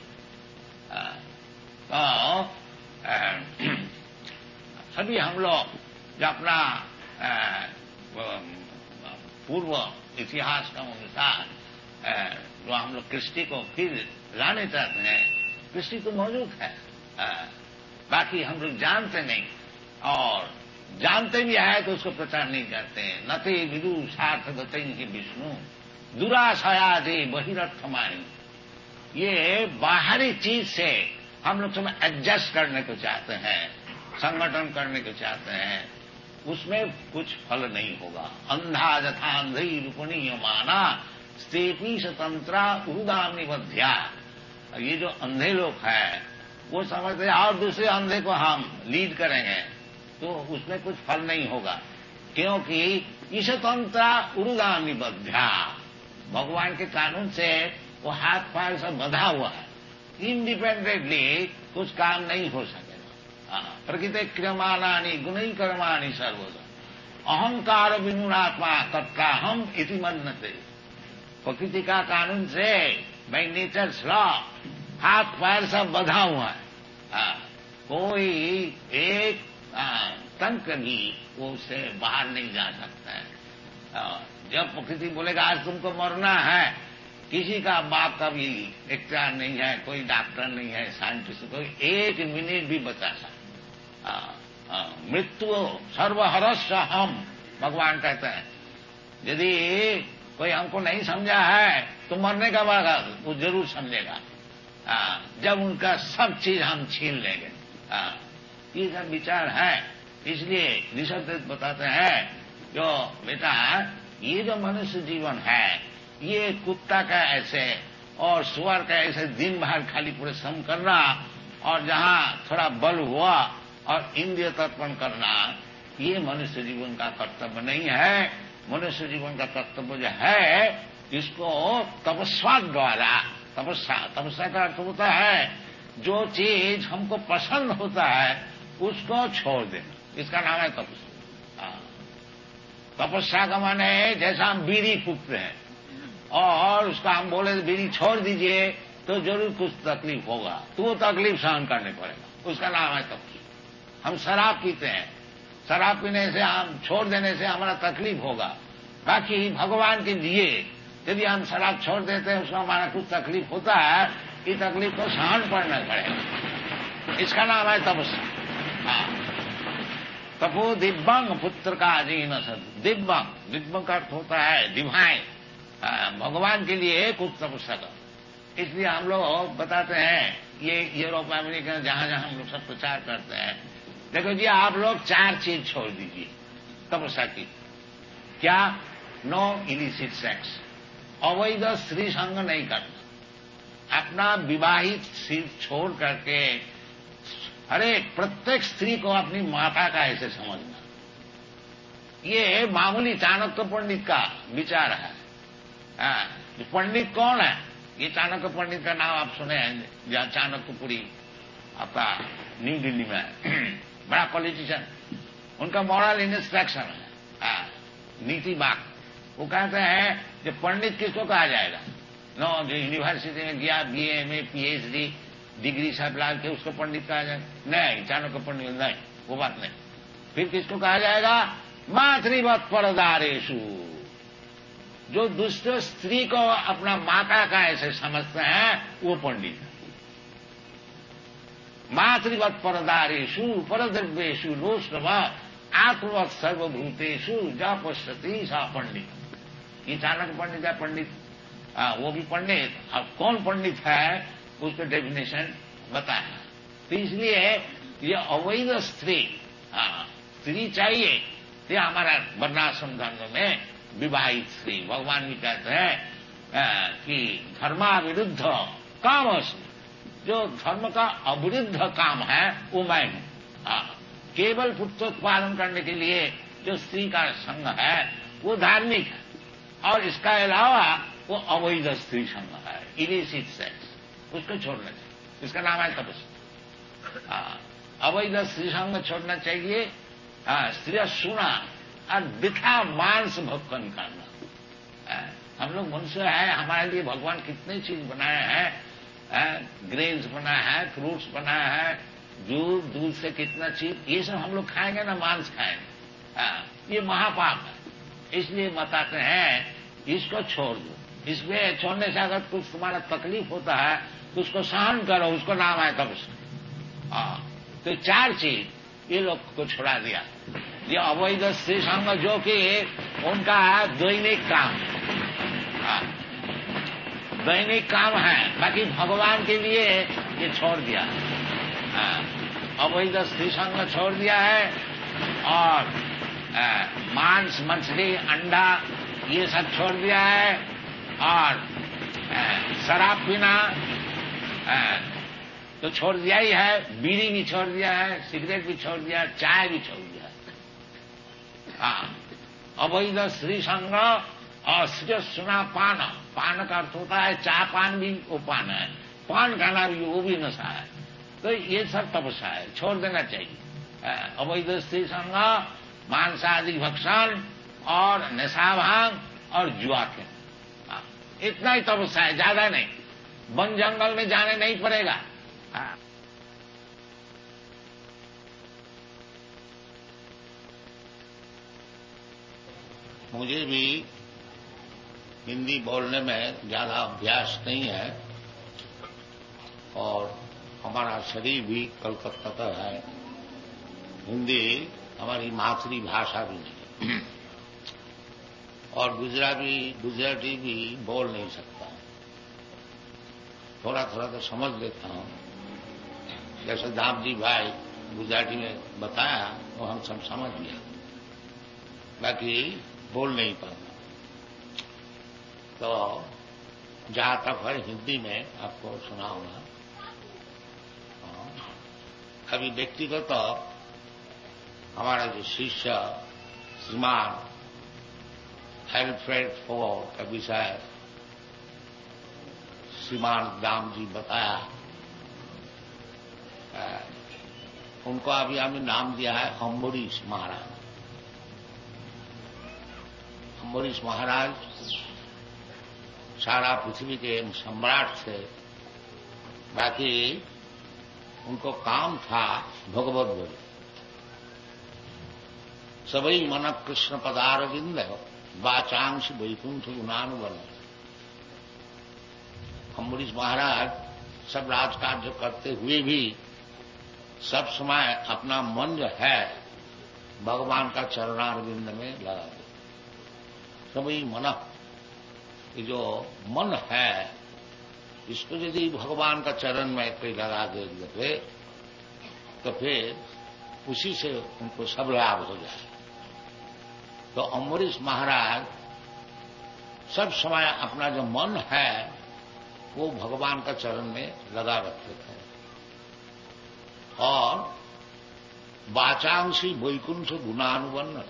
तो सभी हम लोग जो अपना पूर्व इतिहास का अनुसार जो हम लोग कृष्टि को फिर लाने चाहते हैं, कृष्टि तो मौजूद है, बाकी हम लोग जानते नहीं, और जानते भी है तो उसको प्रचार नहीं करते हैं। नते विदु सार्थ गति विष्णु दुराशया दे बहिरर्थमाणी। ये बाहरी चीज से हम लोग समय एडजस्ट करने को चाहते हैं, संगठन करने को चाहते हैं, उसमें कुछ फल नहीं होगा। अंधा यथा अंधी रूपणीय माना स्तेपी स्वतंत्रा उदाम निबध्या। ये जो अंधे लोग हैं वो समझते हैं और दूसरे अंधे को हम लीड करेंगे तो उसमें कुछ फल नहीं होगा, क्योंकि ईशतंत्रा उदाम निबध्या, भगवान के कानून से वो हाथ पैर सब बंधा हुआ है, इंडिपेंडेंटली कुछ काम नहीं हो सकेगा। प्रकृति क्रियमाणानि गुणई कर्माणि सर्वदा अहंकार विनुरात्मा कर्ता हम इति मन्यते। प्रकृति का कानून से बाय नेचर्स लॉ हाथ पैर सब बंधा हुआ है, कोई एक तंत्र भी वो उससे बाहर नहीं जा सकता है। जब प्रकृति बोलेगा आज तुमको मरना है, किसी का बाप का भी इख्तियार नहीं है, कोई डॉक्टर नहीं है, साइंटिस्ट कोई एक मिनट भी बचा सकता। मृत्यु सर्वहरस्य हम, भगवान कहते हैं यदि कोई हमको नहीं समझा है तो मरने का बाद वो जरूर समझेगा, जब उनका सब चीज हम छीन लेंगे। ये सब विचार है। इसलिए ऋषभ बताते हैं जो बेटा ये जो मनुष्य जीवन है ये कुत्ता का ऐसे और सुअर का ऐसे दिन भर खाली परिश्रम करना और जहां थोड़ा बल हुआ और इंद्रिय तर्पण करना, ये मनुष्य जीवन का कर्तव्य नहीं है। मनुष्य जीवन का कर्तव्य जो है इसको तपस्या द्वारा, तपस्या का अर्थ होता है जो चीज हमको पसंद होता है उसको छोड़ देना, इसका नाम है तपस्या। तपस्या का माने है जैसा हम बीड़ी फूकते हैं और उसका हम बोले बीड़ी छोड़ दीजिए तो जरूर कुछ तकलीफ होगा, तो वो तकलीफ सहन करने पड़ेगा, उसका नाम है तपस्या। हम शराब पीते हैं, शराब पीने से हम छोड़ देने से हमारा तकलीफ होगा, बाकी भगवान के लिए यदि हम शराब छोड़ देते हैं उसमें हमारा कुछ तकलीफ होता है, ये तकलीफ को सहन करना पड़ेगा, इसका नाम है तपस्या। तपो दिव्यंग पुत्र का अजीन सद, दिव्यंग, दिव्यंग का अर्थ होता है डिवाइन, भगवान के लिए कुछ तपस्या कर। इसलिए हम लोग बताते हैं ये यूरोप अमेरिका जहां जहां हम लोग सब प्रचार करते हैं, देखो जी आप लोग 4 चीज छोड़ दीजिए तपस्या की। क्या? नो इलिसिट सेक्स, अवैध स्त्री संग नहीं करना, अपना विवाहित स्त्री छोड़ करके अरे प्रत्येक स्त्री को अपनी माता का ऐसे समझना, ये मामूली चाणक्य पंडित का विचार है। पंडित कौन है? ये चाणक्य पंडित का नाम आप सुने हैं, जहां चाणक्यपुरी आपका न्यू दिल्ली में है, बड़ा पॉलिटिशियन, उनका मॉरल इंस्ट्रक्शन है, नीति बाग। वो कहते हैं कि पंडित किसको कहा जाएगा? नो, जो यूनिवर्सिटी में गया BA में PhD डिग्री सब ला के उसको पंडित कहा जाएगा? नहीं, चाणक्य पंडित नहीं, वो बात नहीं। फिर किसको कहा जाएगा? मातृवत परदारेशु, जो दूसरे स्त्री को अपना माता का ऐसे समझते हैं वो पंडित है। मातृवत परदारेशु परद्रव्येशु लोष्टव आत्मवत सर्वभूतेषु जा पश्यति सा पंडित। ये चाणक्य पंडित है, पंडित वो भी पंडित। अब कौन पंडित है उसका डेफिनेशन बताया। तो इसलिए ये अवैध स्त्री, स्त्री चाहिए, ये हमारा वर्णाश्रम धर्म में विवाहित स्त्री। भगवान भी कहते हैं कि धर्माविरुद्ध कामस्मि, जो धर्म का अविरुद्ध काम है वो मैं हूं। केवल पुत्रोत्पादन करने के लिए जो स्त्री का संग है वो धार्मिक है, और इसका अलावा वो अवैध स्त्री संग है, इलिसिट सेक्स, उसको छोड़ना चाहिए, इसका नाम है तपस्या। अवैध स्त्री संग छोड़ना चाहिए, स्त्री सुना और दिखा मांस भक्षण करना। हम लोग मनुष्य है, हमारे लिए भगवान कितने चीज बनाए हैं, ग्रेन्स बनाया है, फ्रूट्स बनाया है, दूध से कितना चीज, ये सब हम लोग खाएंगे ना, मांस खाएंगे, ये महापाप है। इसलिए बताते हैं इसको छोड़ दो, इसमें छोड़ने से अगर कुछ तुम्हारा तकलीफ होता है तो उसको सहन करो, उसको नाम है तपस्या। तो 4 चीज ये लोग को छुड़ा दिया। ये अवैध स्त्री संग जो कि उनका दैनिक काम, दैनिक काम है, बाकी भगवान के लिए ये छोड़ दिया। अवैध स्त्री संग छोड़ दिया है और मांस, मछली, अंडा ये सब छोड़ दिया है और शराब पीना तो छोड़ दिया ही है, बीड़ी भी छोड़ दिया है, सिगरेट भी छोड़ दिया है, चाय भी छोड़ दिया है। हाँ, अवैध स्त्री संग और सुना पान, पान का अर्थ होता है चाय पान भी वो पान है, पान खाना भी वो भी नशा है। तो ये सब तपस्या है, छोड़ देना चाहिए। अवैध स्त्री संग, मांसादि भक्षण और नशा भांग और जुआ खेल, इतना ही तपस्या है, ज्यादा नहीं। वन जंगल में जाने नहीं पड़ेगा। मुझे भी हिंदी बोलने में ज्यादा अभ्यास नहीं है और हमारा शरीर भी कलकत्ता का है, हिंदी हमारी मातृभाषा भी नहीं और गुजराती भी बोल नहीं सकता। थोड़ा थोड़ा तो समझ लेता हूं, जैसे दामजी भाई गुजराती में बताया वो हम सब समझ लिया, बाकी बोल नहीं पाता। तो जहां तक है हिंदी में आपको सुनाऊंगा। अभी व्यक्तिगत तो हमारा जो शिष्य श्रीमान एल्फ्रेड फोर का विषय श्रीमान दाम जी बताया, उनको अभी हमें नाम दिया है अम्बरीश महाराज। अम्बरीश महाराज सारा पृथ्वी के सम्राट थे, बाकी उनको काम था भगवत बोले। सबई मन कृष्ण पदारविंद वाचांश वैकुंठ गुणानुबल। अम्बरीश महाराज सब राजकार्य करते हुए भी सब समय अपना मन जो है भगवान का चरणारविंद में लगा दे। सबई मन, ये जो मन है इसको यदि भगवान का चरण में कोई लगा दे तो फिर उसी से उनको सब लाभ हो जाए। तो अम्बरीश महाराज सब समय अपना जो मन है वो भगवान का चरण में लगा रखते थे और वाचांशी वैकुंठ गुणानुबन्न,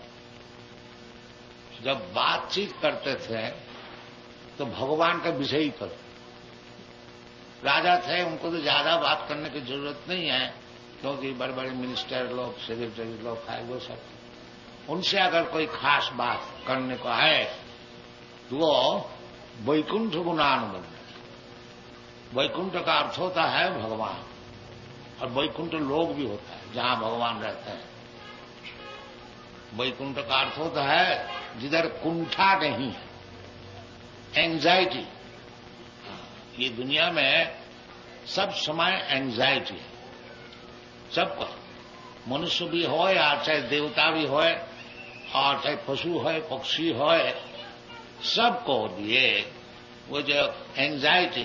जब बातचीत करते थे तो भगवान का विषय ही करते। राजा थे, उनको तो ज्यादा बात करने की जरूरत नहीं है क्योंकि बड़े बड़े मिनिस्टर लोग, सेक्रेटरी लोग है, वो सब उनसे अगर कोई खास बात करने को है तो वो वैकुंठ गुणानुबन्न। वैकुंठ का अर्थ होता है भगवान और वैकुंठ लोक भी होता है जहां भगवान रहते हैं। वैकुंठ का अर्थ होता है जिधर कुंठा नहीं है, एंजाइटी। ये दुनिया में सब समय एंजाइटी है सबको, मनुष्य भी हो या चाहे देवता भी हो और चाहे पशु हो पक्षी हो, सबको लिए वो जो एंजाइटी,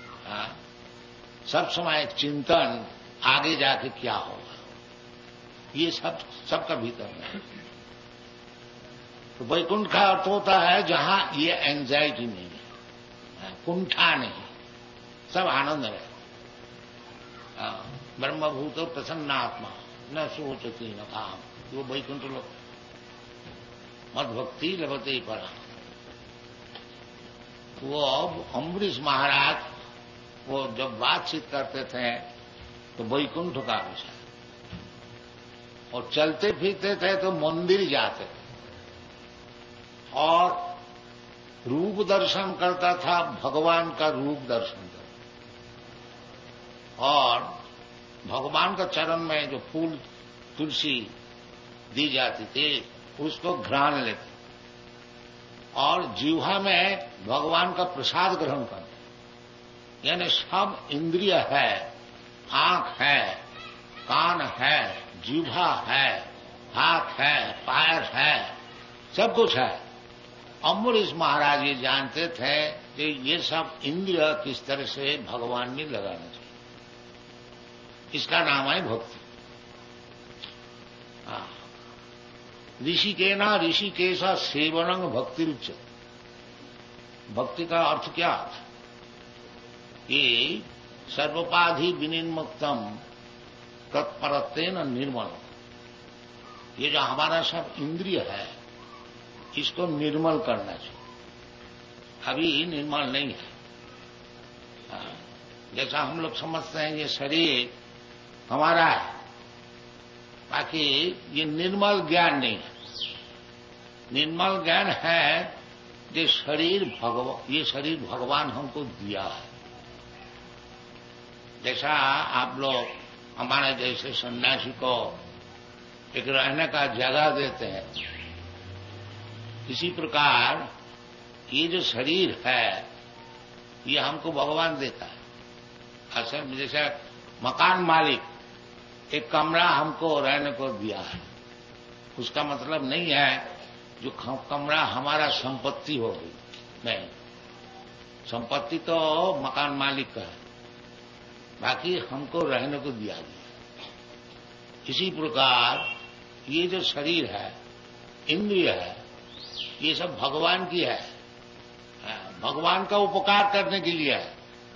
सब समय चिंतन आगे जाके क्या होगा, ये सबका भीतर में। तो वैकुंठ का अर्थ होता है जहां ये एंजाइटी नहीं है, कुंठा नहीं, सब आनंद है। ब्रह्मभूत प्रसन्नात्मा न सोचती न काम, वो वैकुंठ लोग मद भक्ति लभते परा। वो अम्बरीश महाराज वो जब बातचीत करते थे तो वैकुंठ का विषय, और चलते फिरते थे तो मंदिर जाते थे और रूप दर्शन करता था, भगवान का रूप दर्शन करता और भगवान का चरण में जो फूल तुलसी दी जाती थी उसको घ्राण लेते और जीवा में भगवान का प्रसाद ग्रहण करते। यानी सब इंद्रिय है, आंख है, कान है, जीवा है, हाथ है, पैर है, सब कुछ है। अम्बरीश महाराज ये जानते थे कि ये सब इंद्रिय किस तरह से भगवान में लगाना चाहिए, इसका नाम है भक्ति। ऋषिकेना ऋषिकेशा सेवनंग भक्ति रुच। भक्ति का अर्थ क्या कि सर्वोपाधि विनिर्मुक्तम तत्परत्वेन निर्मल। ये जो हमारा सब इंद्रिय है इसको निर्मल करना चाहिए। अभी निर्मल नहीं है। जैसा हम लोग समझते हैं ये शरीर हमारा है, बाकी ये निर्मल ज्ञान नहीं है। निर्मल ज्ञान है ये शरीर भगवान हमको दिया है। जैसा आप लोग हमारे जैसे सन्यासी को एक रहने का जगह देते हैं, इसी प्रकार ये जो शरीर है ये हमको भगवान देता है। असल में जैसे मकान मालिक एक कमरा हमको रहने को दिया है, उसका मतलब नहीं है जो कमरा हमारा संपत्ति हो गई, नहीं। संपत्ति तो मकान मालिक का है, बाकी हमको रहने को दिया गया। इसी प्रकार ये जो शरीर है, इंद्रिय है, ये सब भगवान की है, भगवान का उपकार करने के लिए है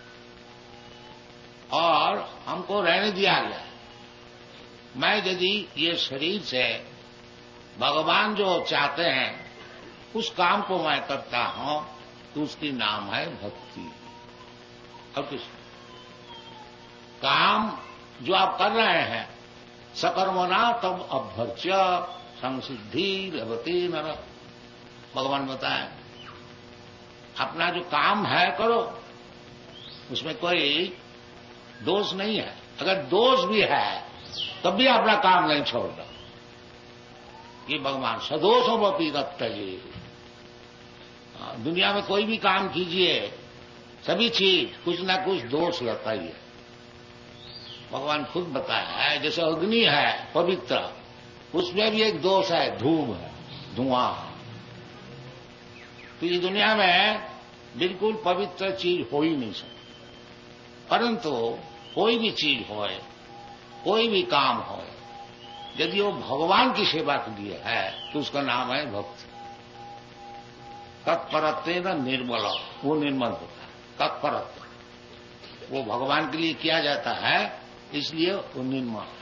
और हमको रहने दिया गया है। मैं यदि ये शरीर से भगवान जो चाहते हैं उस काम को मैं करता हूं तो उसकी नाम है भक्ति। और किस काम जो आप कर रहे हैं सकर्मणा तब अभ्यर्च्य संसिद्धि लभते नर। भगवान बताए अपना जो काम है करो, उसमें कोई दोष नहीं है। अगर दोष भी है तब भी अपना काम नहीं छोड़ना। ये भगवान सदोषमपि तत्तये। दुनिया में कोई भी काम कीजिए, सभी चीज कुछ ना कुछ दोष रहता ही है। भगवान खुद बताया है, जैसे अग्नि है पवित्र, उसमें भी एक दोष है, धूम है, धुआं है। तो ये दुनिया में बिल्कुल पवित्र चीज हो ही नहीं सकती। परंतु कोई भी चीज हो, कोई भी काम हो, यदि वो भगवान की सेवा के लिए है तो उसका नाम है भक्ति। तत्परत्वेन निर्मल, वो निर्मल होता है। तत्परत्व वो भगवान के लिए किया जाता है, इसलिए वो निर्मल है।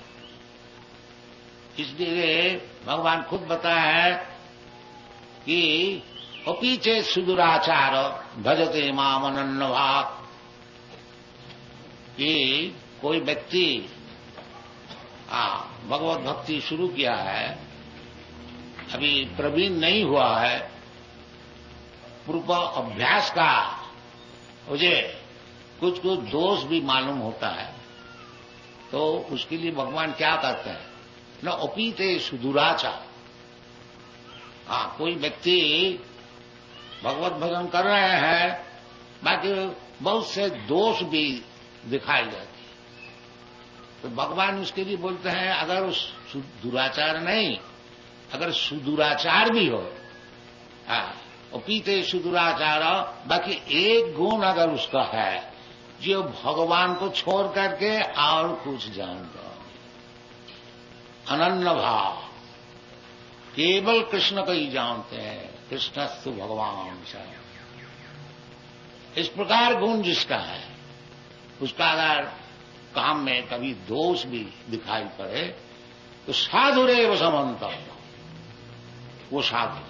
इसलिए भगवान खुद बताया है कि अपीचे सुदुराचार भजते माम अनन्यभाक्। कि कोई व्यक्ति भगवत भक्ति शुरू किया है, अभी प्रवीण नहीं हुआ है, पूर्व अभ्यास का मुझे कुछ कुछ दोष भी मालूम होता है, तो उसके लिए भगवान क्या करते हैं न अपीते सुदुराचार। कोई व्यक्ति भगवत भजन कर रहे हैं, बाकी बहुत से दोष भी दिखाई जाती है, तो भगवान उसके लिए बोलते हैं अगर दुराचार नहीं, अगर सुदुराचार भी हो, अपीते सुदुराचार, बाकी एक गुण अगर उसका है जो भगवान को छोड़ करके और कुछ जानता, अनन्य भाव, केवल कृष्ण को ही जानते हैं, कृष्णस्तु भगवान से। इस प्रकार गुण जिसका है, उसका अगर काम में कभी दोष भी दिखाई पड़े तो साधुरेव समन्त, वो साधु।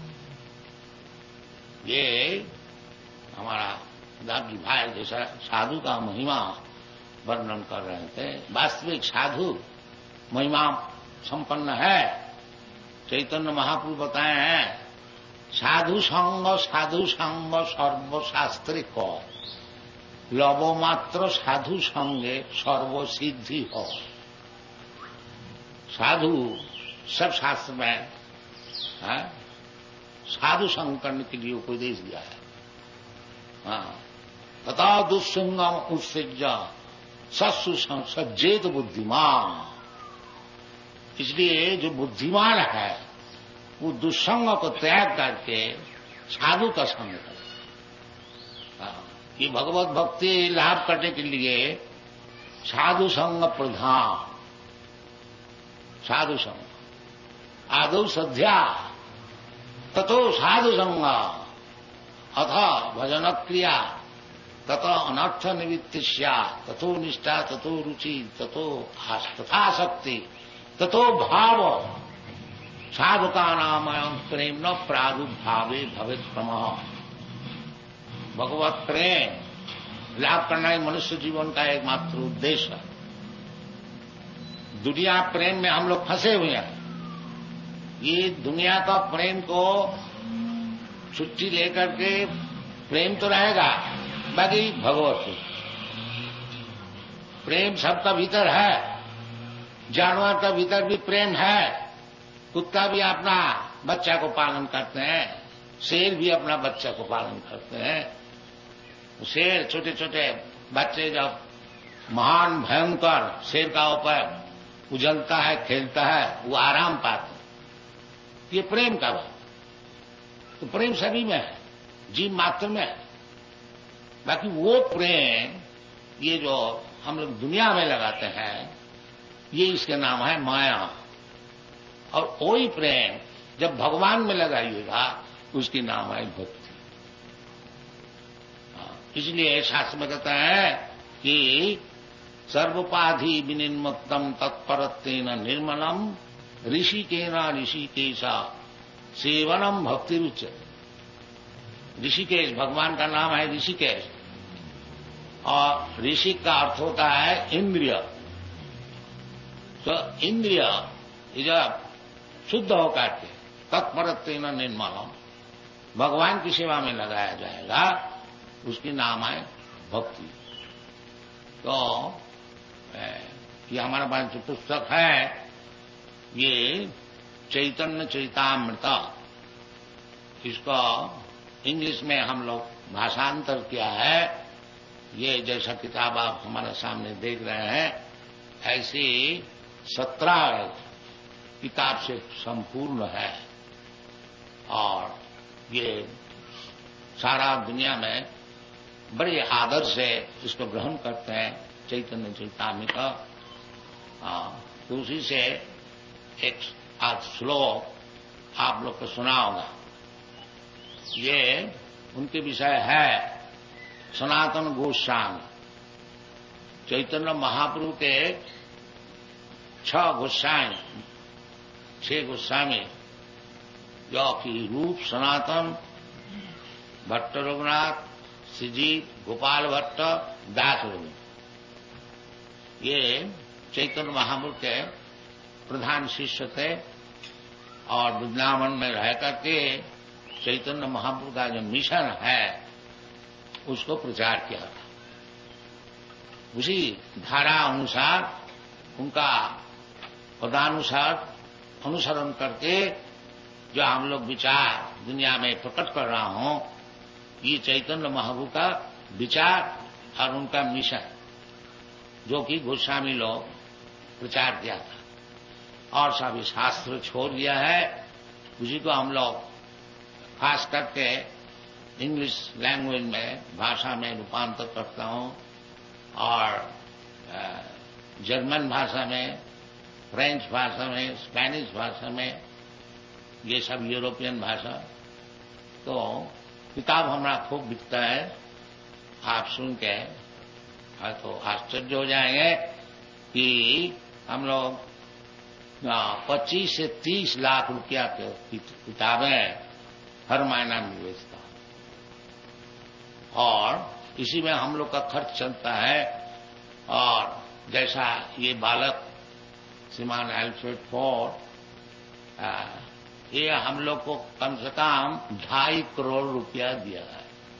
ये हमारा दादी भाई जैसा साधु का महिमा वर्णन कर रहे थे। वास्तविक साधु महिमा संपन्न है। चैतन्य महाप्रभु बताए हैं, साधु संग सर्वशास्त्रिक लवो मात्र साधु संगे सर्व सिद्धि हो। साधु सब शास्त्र में साधु संग करने के लिए उपदेश दिया है। तथा दुस्संगम उत्सृज्य सत्सु सज्जेत बुद्धिमान। इसलिए जो बुद्धिमान है वो दुस्संग को त्याग करके साधु का संग करे। ये भगवत भक्ति लाभ करने के लिए साधु संग प्रधान, साधु संग। आदौ सद्या ततो साधु संग अथ भजन क्रिया ततो अनर्थ निवृत्तिस्या ततो निष्ठा ततो रुचि ततो तथाशक्ति ततो भाव साधुका नाम प्रेम न प्रादुर्भावे भवित प्रमः। भगवत प्रेम लाभ करना ही मनुष्य जीवन का एकमात्र उद्देश्य है। दुनिया प्रेम में हम लोग फंसे हुए हैं। ये दुनिया का प्रेम को छुट्टी लेकर के प्रेम तो रहेगा, बाकी भगवत प्रेम सबका भीतर है। जानवर का भीतर भी प्रेम है। कुत्ता भी अपना बच्चा को पालन करते हैं, शेर भी अपना बच्चा को पालन करते हैं। शेर छोटे छोटे बच्चे जब महान भयंकर शेर का ऊपर उजलता है, खेलता है, वो आराम पाते हैं। ये प्रेम का बात। तो प्रेम सभी में है, जीव मात्र में है। बाकी वो प्रेम ये जो हम लोग दुनिया में लगाते हैं, ये इसके नाम है माया। और वही प्रेम जब भगवान में लगाइएगा उसकी नाम है भक्ति। इसलिए शास्त्र में कहता है कि सर्वोपाधि विनिर्मुक्तम तत्परत्वेन निर्मलम ऋषिकेना ऋषिकेशा सेवनम भक्ति रुच्य। ऋषिकेश भगवान का नाम है ऋषिकेश। और ऋषि का अर्थ होता है इंद्रिय। तो इंद्रिय जब शुद्ध होकर के तत्परत्वेन निर्मलम भगवान की सेवा में लगाया जाएगा, उसकी नाम है भक्ति। तो ये हमारे पास जो पुस्तक है ये चैतन्य चरितामृत, इसको इंग्लिश में हम लोग भाषांतर किया है। ये जैसा किताब आप हमारे सामने देख रहे हैं, ऐसी 17 किताब से संपूर्ण है। और ये सारा दुनिया में बड़े आदर से इसको ग्रहण करते हैं, चैतन्य चरितामृत। तो उसी से एक आज श्लोक आप लोग को सुना होगा। ये उनके विषय है सनातन गोस्वामी। चैतन्य महाप्रभु के 6 गोस्वामी जो कि रूप सनातन, भट्ट रघुनाथ, श्रीजी, गोपाल भट्ट, दास रघुनाथ, ये चैतन्य महाप्रभु के प्रधान शिष्य थे। और वृंदावन में रह करके चैतन्य महाप्रभु का जो मिशन है उसको प्रचार किया था। उसी धारा अनुसार उनका पदानुसार अनुसरण करके जो हम लोग विचार दुनिया में प्रकट कर रहा हूं, ये चैतन्य महाप्रभु का विचार और उनका मिशन जो कि गोस्वामी लोग प्रचार किया था। और सभी शास्त्र छोड़ दिया है, उसी को हम लोग खास करके इंग्लिश लैंग्वेज में भाषा में रूपांतर करता हूं। और जर्मन भाषा में, फ्रेंच भाषा में, स्पेनिश भाषा में, ये सब यूरोपियन भाषा। तो किताब हमारा खूब बिकता है। आप सुन के तो आश्चर्य हो जाएंगे कि हम लोग 25 से 30 लाख रुपया की किताबें हर महीना में बेचता हूं। और इसी में हम लोग का खर्च चलता है। और जैसा ये बालक श्रीमान एल्फ्रेड फॉर, ये हम लोग को कम से कम 2.5 करोड़ रुपया दिया है।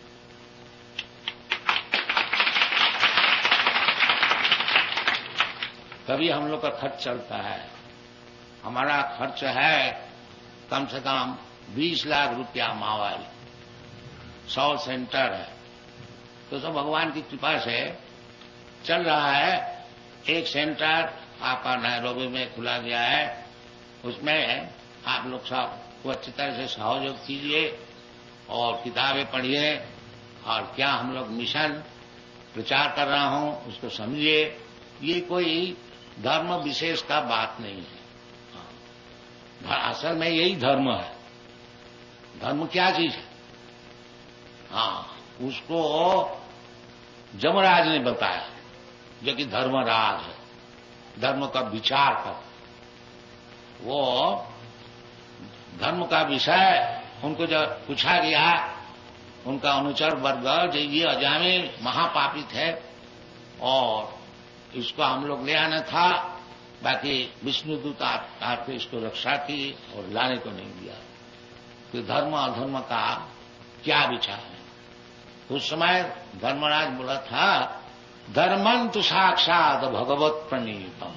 तभी हम लोग का खर्च चलता है। हमारा खर्च है कम से कम 20 लाख रुपया माहवारी। 100 सेंटर है। तो सब भगवान की कृपा से चल रहा है। एक सेंटर आपका नैरोबी में खुला गया है, उसमें आप लोग सब को अच्छी तरह से सहयोग कीजिए और किताबें पढ़िए। और क्या हम लोग मिशन प्रचार कर रहा हूं उसको समझिए। ये कोई धर्म विशेष का बात नहीं है। असल में यही धर्म है। धर्म क्या चीज है? हाँ, उसको जमराज ने बताया, जो कि धर्मराज है, धर्म का विचार कर। वो धर्म का विषय उनको जब पूछा गया, उनका अनुचर वर्ग, जो ये अजामिल महापापित है और इसको हम लोग ले आना था, बाकी विष्णुदूत आके इसको रक्षा की और लाने को नहीं दिया। तो धर्म अधर्म का क्या विचार है? उस समय धर्मराज बोला था, धर्मं तु साक्षात भगवत प्रणीतम।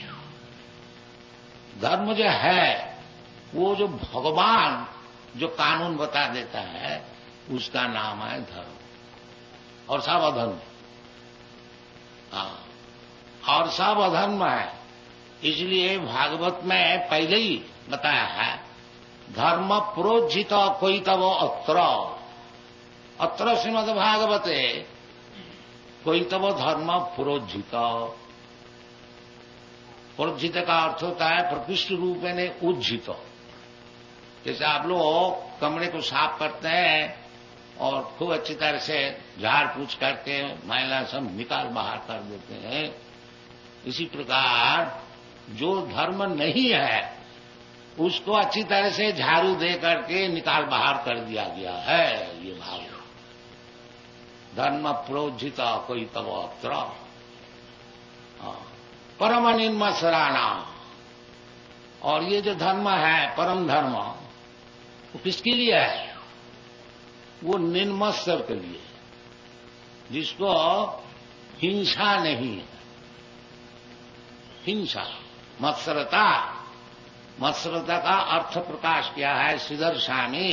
धर्म जो है वो जो भगवान जो कानून बता देता है उसका नाम है धर्म, और सब अधर्म। और सब अधर्म है। इसलिए भागवत में पहले ही बताया है, धर्म प्रोज्झित कोई तब अत्र श्रीमद् भागवते कोई तब धर्म प्रोज्झित। प्रोज्झित का अर्थ होता है प्रकृष्ट रूप में उज्जित। जैसे आप लोग कमरे को साफ करते हैं और खूब अच्छी तरह से झाड़ पूछ करके मैला सब निकाल बाहर कर देते हैं, इसी प्रकार जो धर्म नहीं है उसको अच्छी तरह से झाड़ू दे करके निकाल बाहर कर दिया गया है। ये भाव धर्म प्रोज्झित कोई तब अत्र परम निर्मत्सराना। और ये जो धर्म है परम धर्म, वो किसके लिए है? वो निर्मत्सर के लिए, जिसको हिंसा नहीं है। हिंसा, मत्सरता, मत्सरता का अर्थ प्रकाश किया है श्रीधर स्वामी।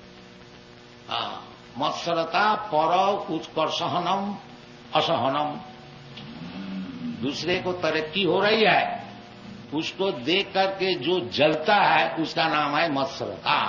मत्सरता पर उत्कर्षहनम असहनम। दूसरे को तरक्की हो रही है, उसको देख करके जो जलता है उसका नाम है मत्सरता।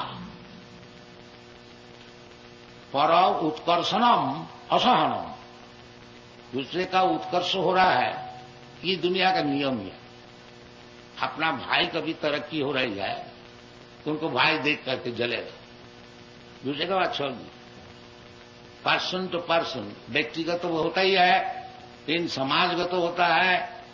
पर उत्कर्षणम असहनम। दूसरे का उत्कर्ष हो रहा है, ये दुनिया का नियम है। अपना भाई कभी तरक्की हो रही है तो उनको भाई देख करके जलेगा, दूसरे का बात छोड़ दी। पर्सन टू पर्सन, व्यक्तिगत तो होता ही है, इन समाजगत तो होता है।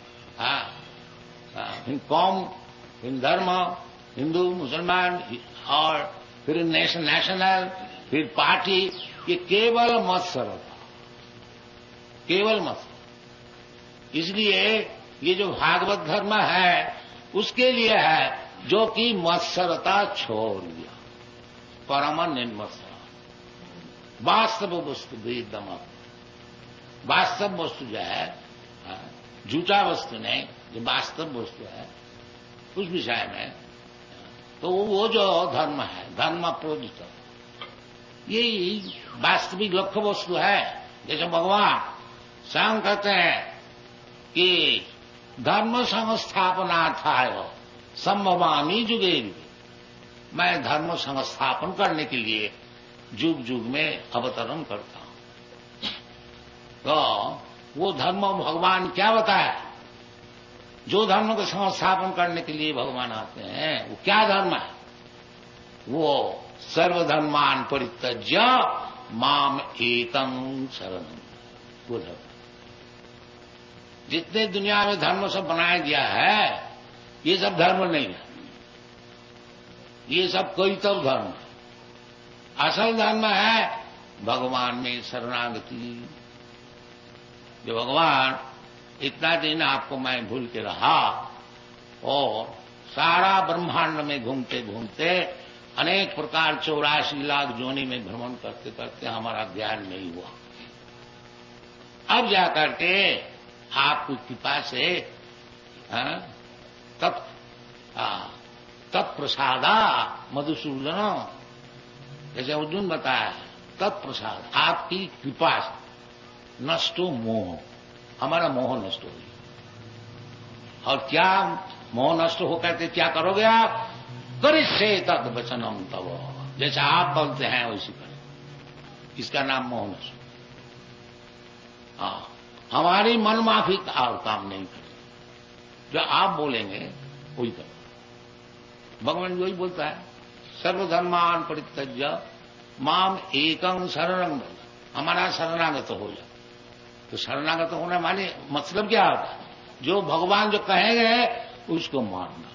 इन कौम, इन धर्म, हिंदू मुसलमान, और फिर नेशनल, फिर पार्टी, ये केवल मत्सरता, केवल मत्सर। इसलिए ये जो भागवत धर्म है उसके लिए है, जो कि मत्सरता छोड़ दिया, परम निर्मत्सर। वास्तव वस्तु वेदम, वास्तव वस्तु जो है, झूठा वस्तु नहीं, जो वास्तव वस्तु है उस विषय में, तो वो जो धर्म है, धर्म प्रोजित, यही वास्तविक लक्ष्य वस्तु है। जैसे भगवान स्वयं कहते हैं कि धर्म संस्थापनार्थाय संभवामि युगे युगे। मैं धर्म संस्थापन करने के लिए युग युग में अवतरण करता हूं। तो वो धर्म भगवान क्या बताया? जो धर्म को संस्थापन करने के लिए भगवान आते हैं वो क्या धर्म है? वो सर्वधर्मान परित्यज्य माम एकं शरणं, वो धर्म। जितने दुनिया में धर्म सब बनाया गया है, ये सब धर्म नहीं है, ये सब कोई तब धर्म है। असल धर्म है भगवान में शरणागति। जो भगवान इतना दिन आपको मैं भूल के रहा और सारा ब्रह्मांड में घूमते घूमते अनेक प्रकार 84 लाख जोनि में भ्रमण करते करते हमारा ज्ञान नहीं हुआ। अब जाकर के आपकी कृपा से तत्प्रसादा मधुसूदन, जैसे अर्जुन बताया, तत्प्रसाद, आपकी कृपा से नष्टो मोह, हमारा मोह नष्ट हो गया। और क्या मोह नष्ट हो करके क्या करोगे आप? करिष्ये तत् वचनम तव, जैसे आप बोलते हैं वैसी करें। इसका नाम मोह नष्ट। हमारी मनमाफी और काम नहीं करें, जो आप बोलेंगे वही करें। भगवान यही बोलता है, सर्वधर्मान परित्यज्य माम एकं शरणं व्रज, हमारा शरणागत हो जा। तो शरणागत होने माने मतलब क्या होता है? जो भगवान जो कहेंगे उसको मानना,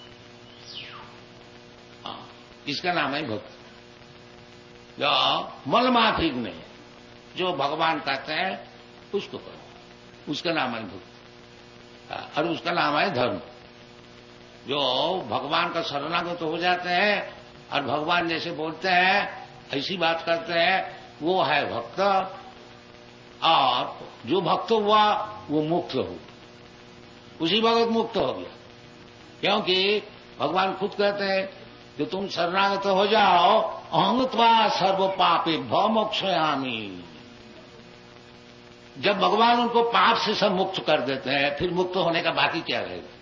इसका नाम है भक्ति। जो मन माफिक नहीं, जो भगवान कहते हैं उसको करो, उसका नाम है भक्ति, और उसका नाम है धर्म। जो भगवान का शरणागत हो जाते हैं और भगवान जैसे बोलते हैं ऐसी बात करते हैं, वो है भक्त। और जो भक्त हुआ वो मुक्त हो, उसी वक्त मुक्त हो गया। क्योंकि भगवान खुद कहते हैं कि तुम शरणागत हो जाओ, अहंत्वा सर्व पापे भव मोक्षयामि। जब भगवान उनको पाप से सब मुक्त कर देते हैं, फिर मुक्त होने का बाकी क्या रहेगा?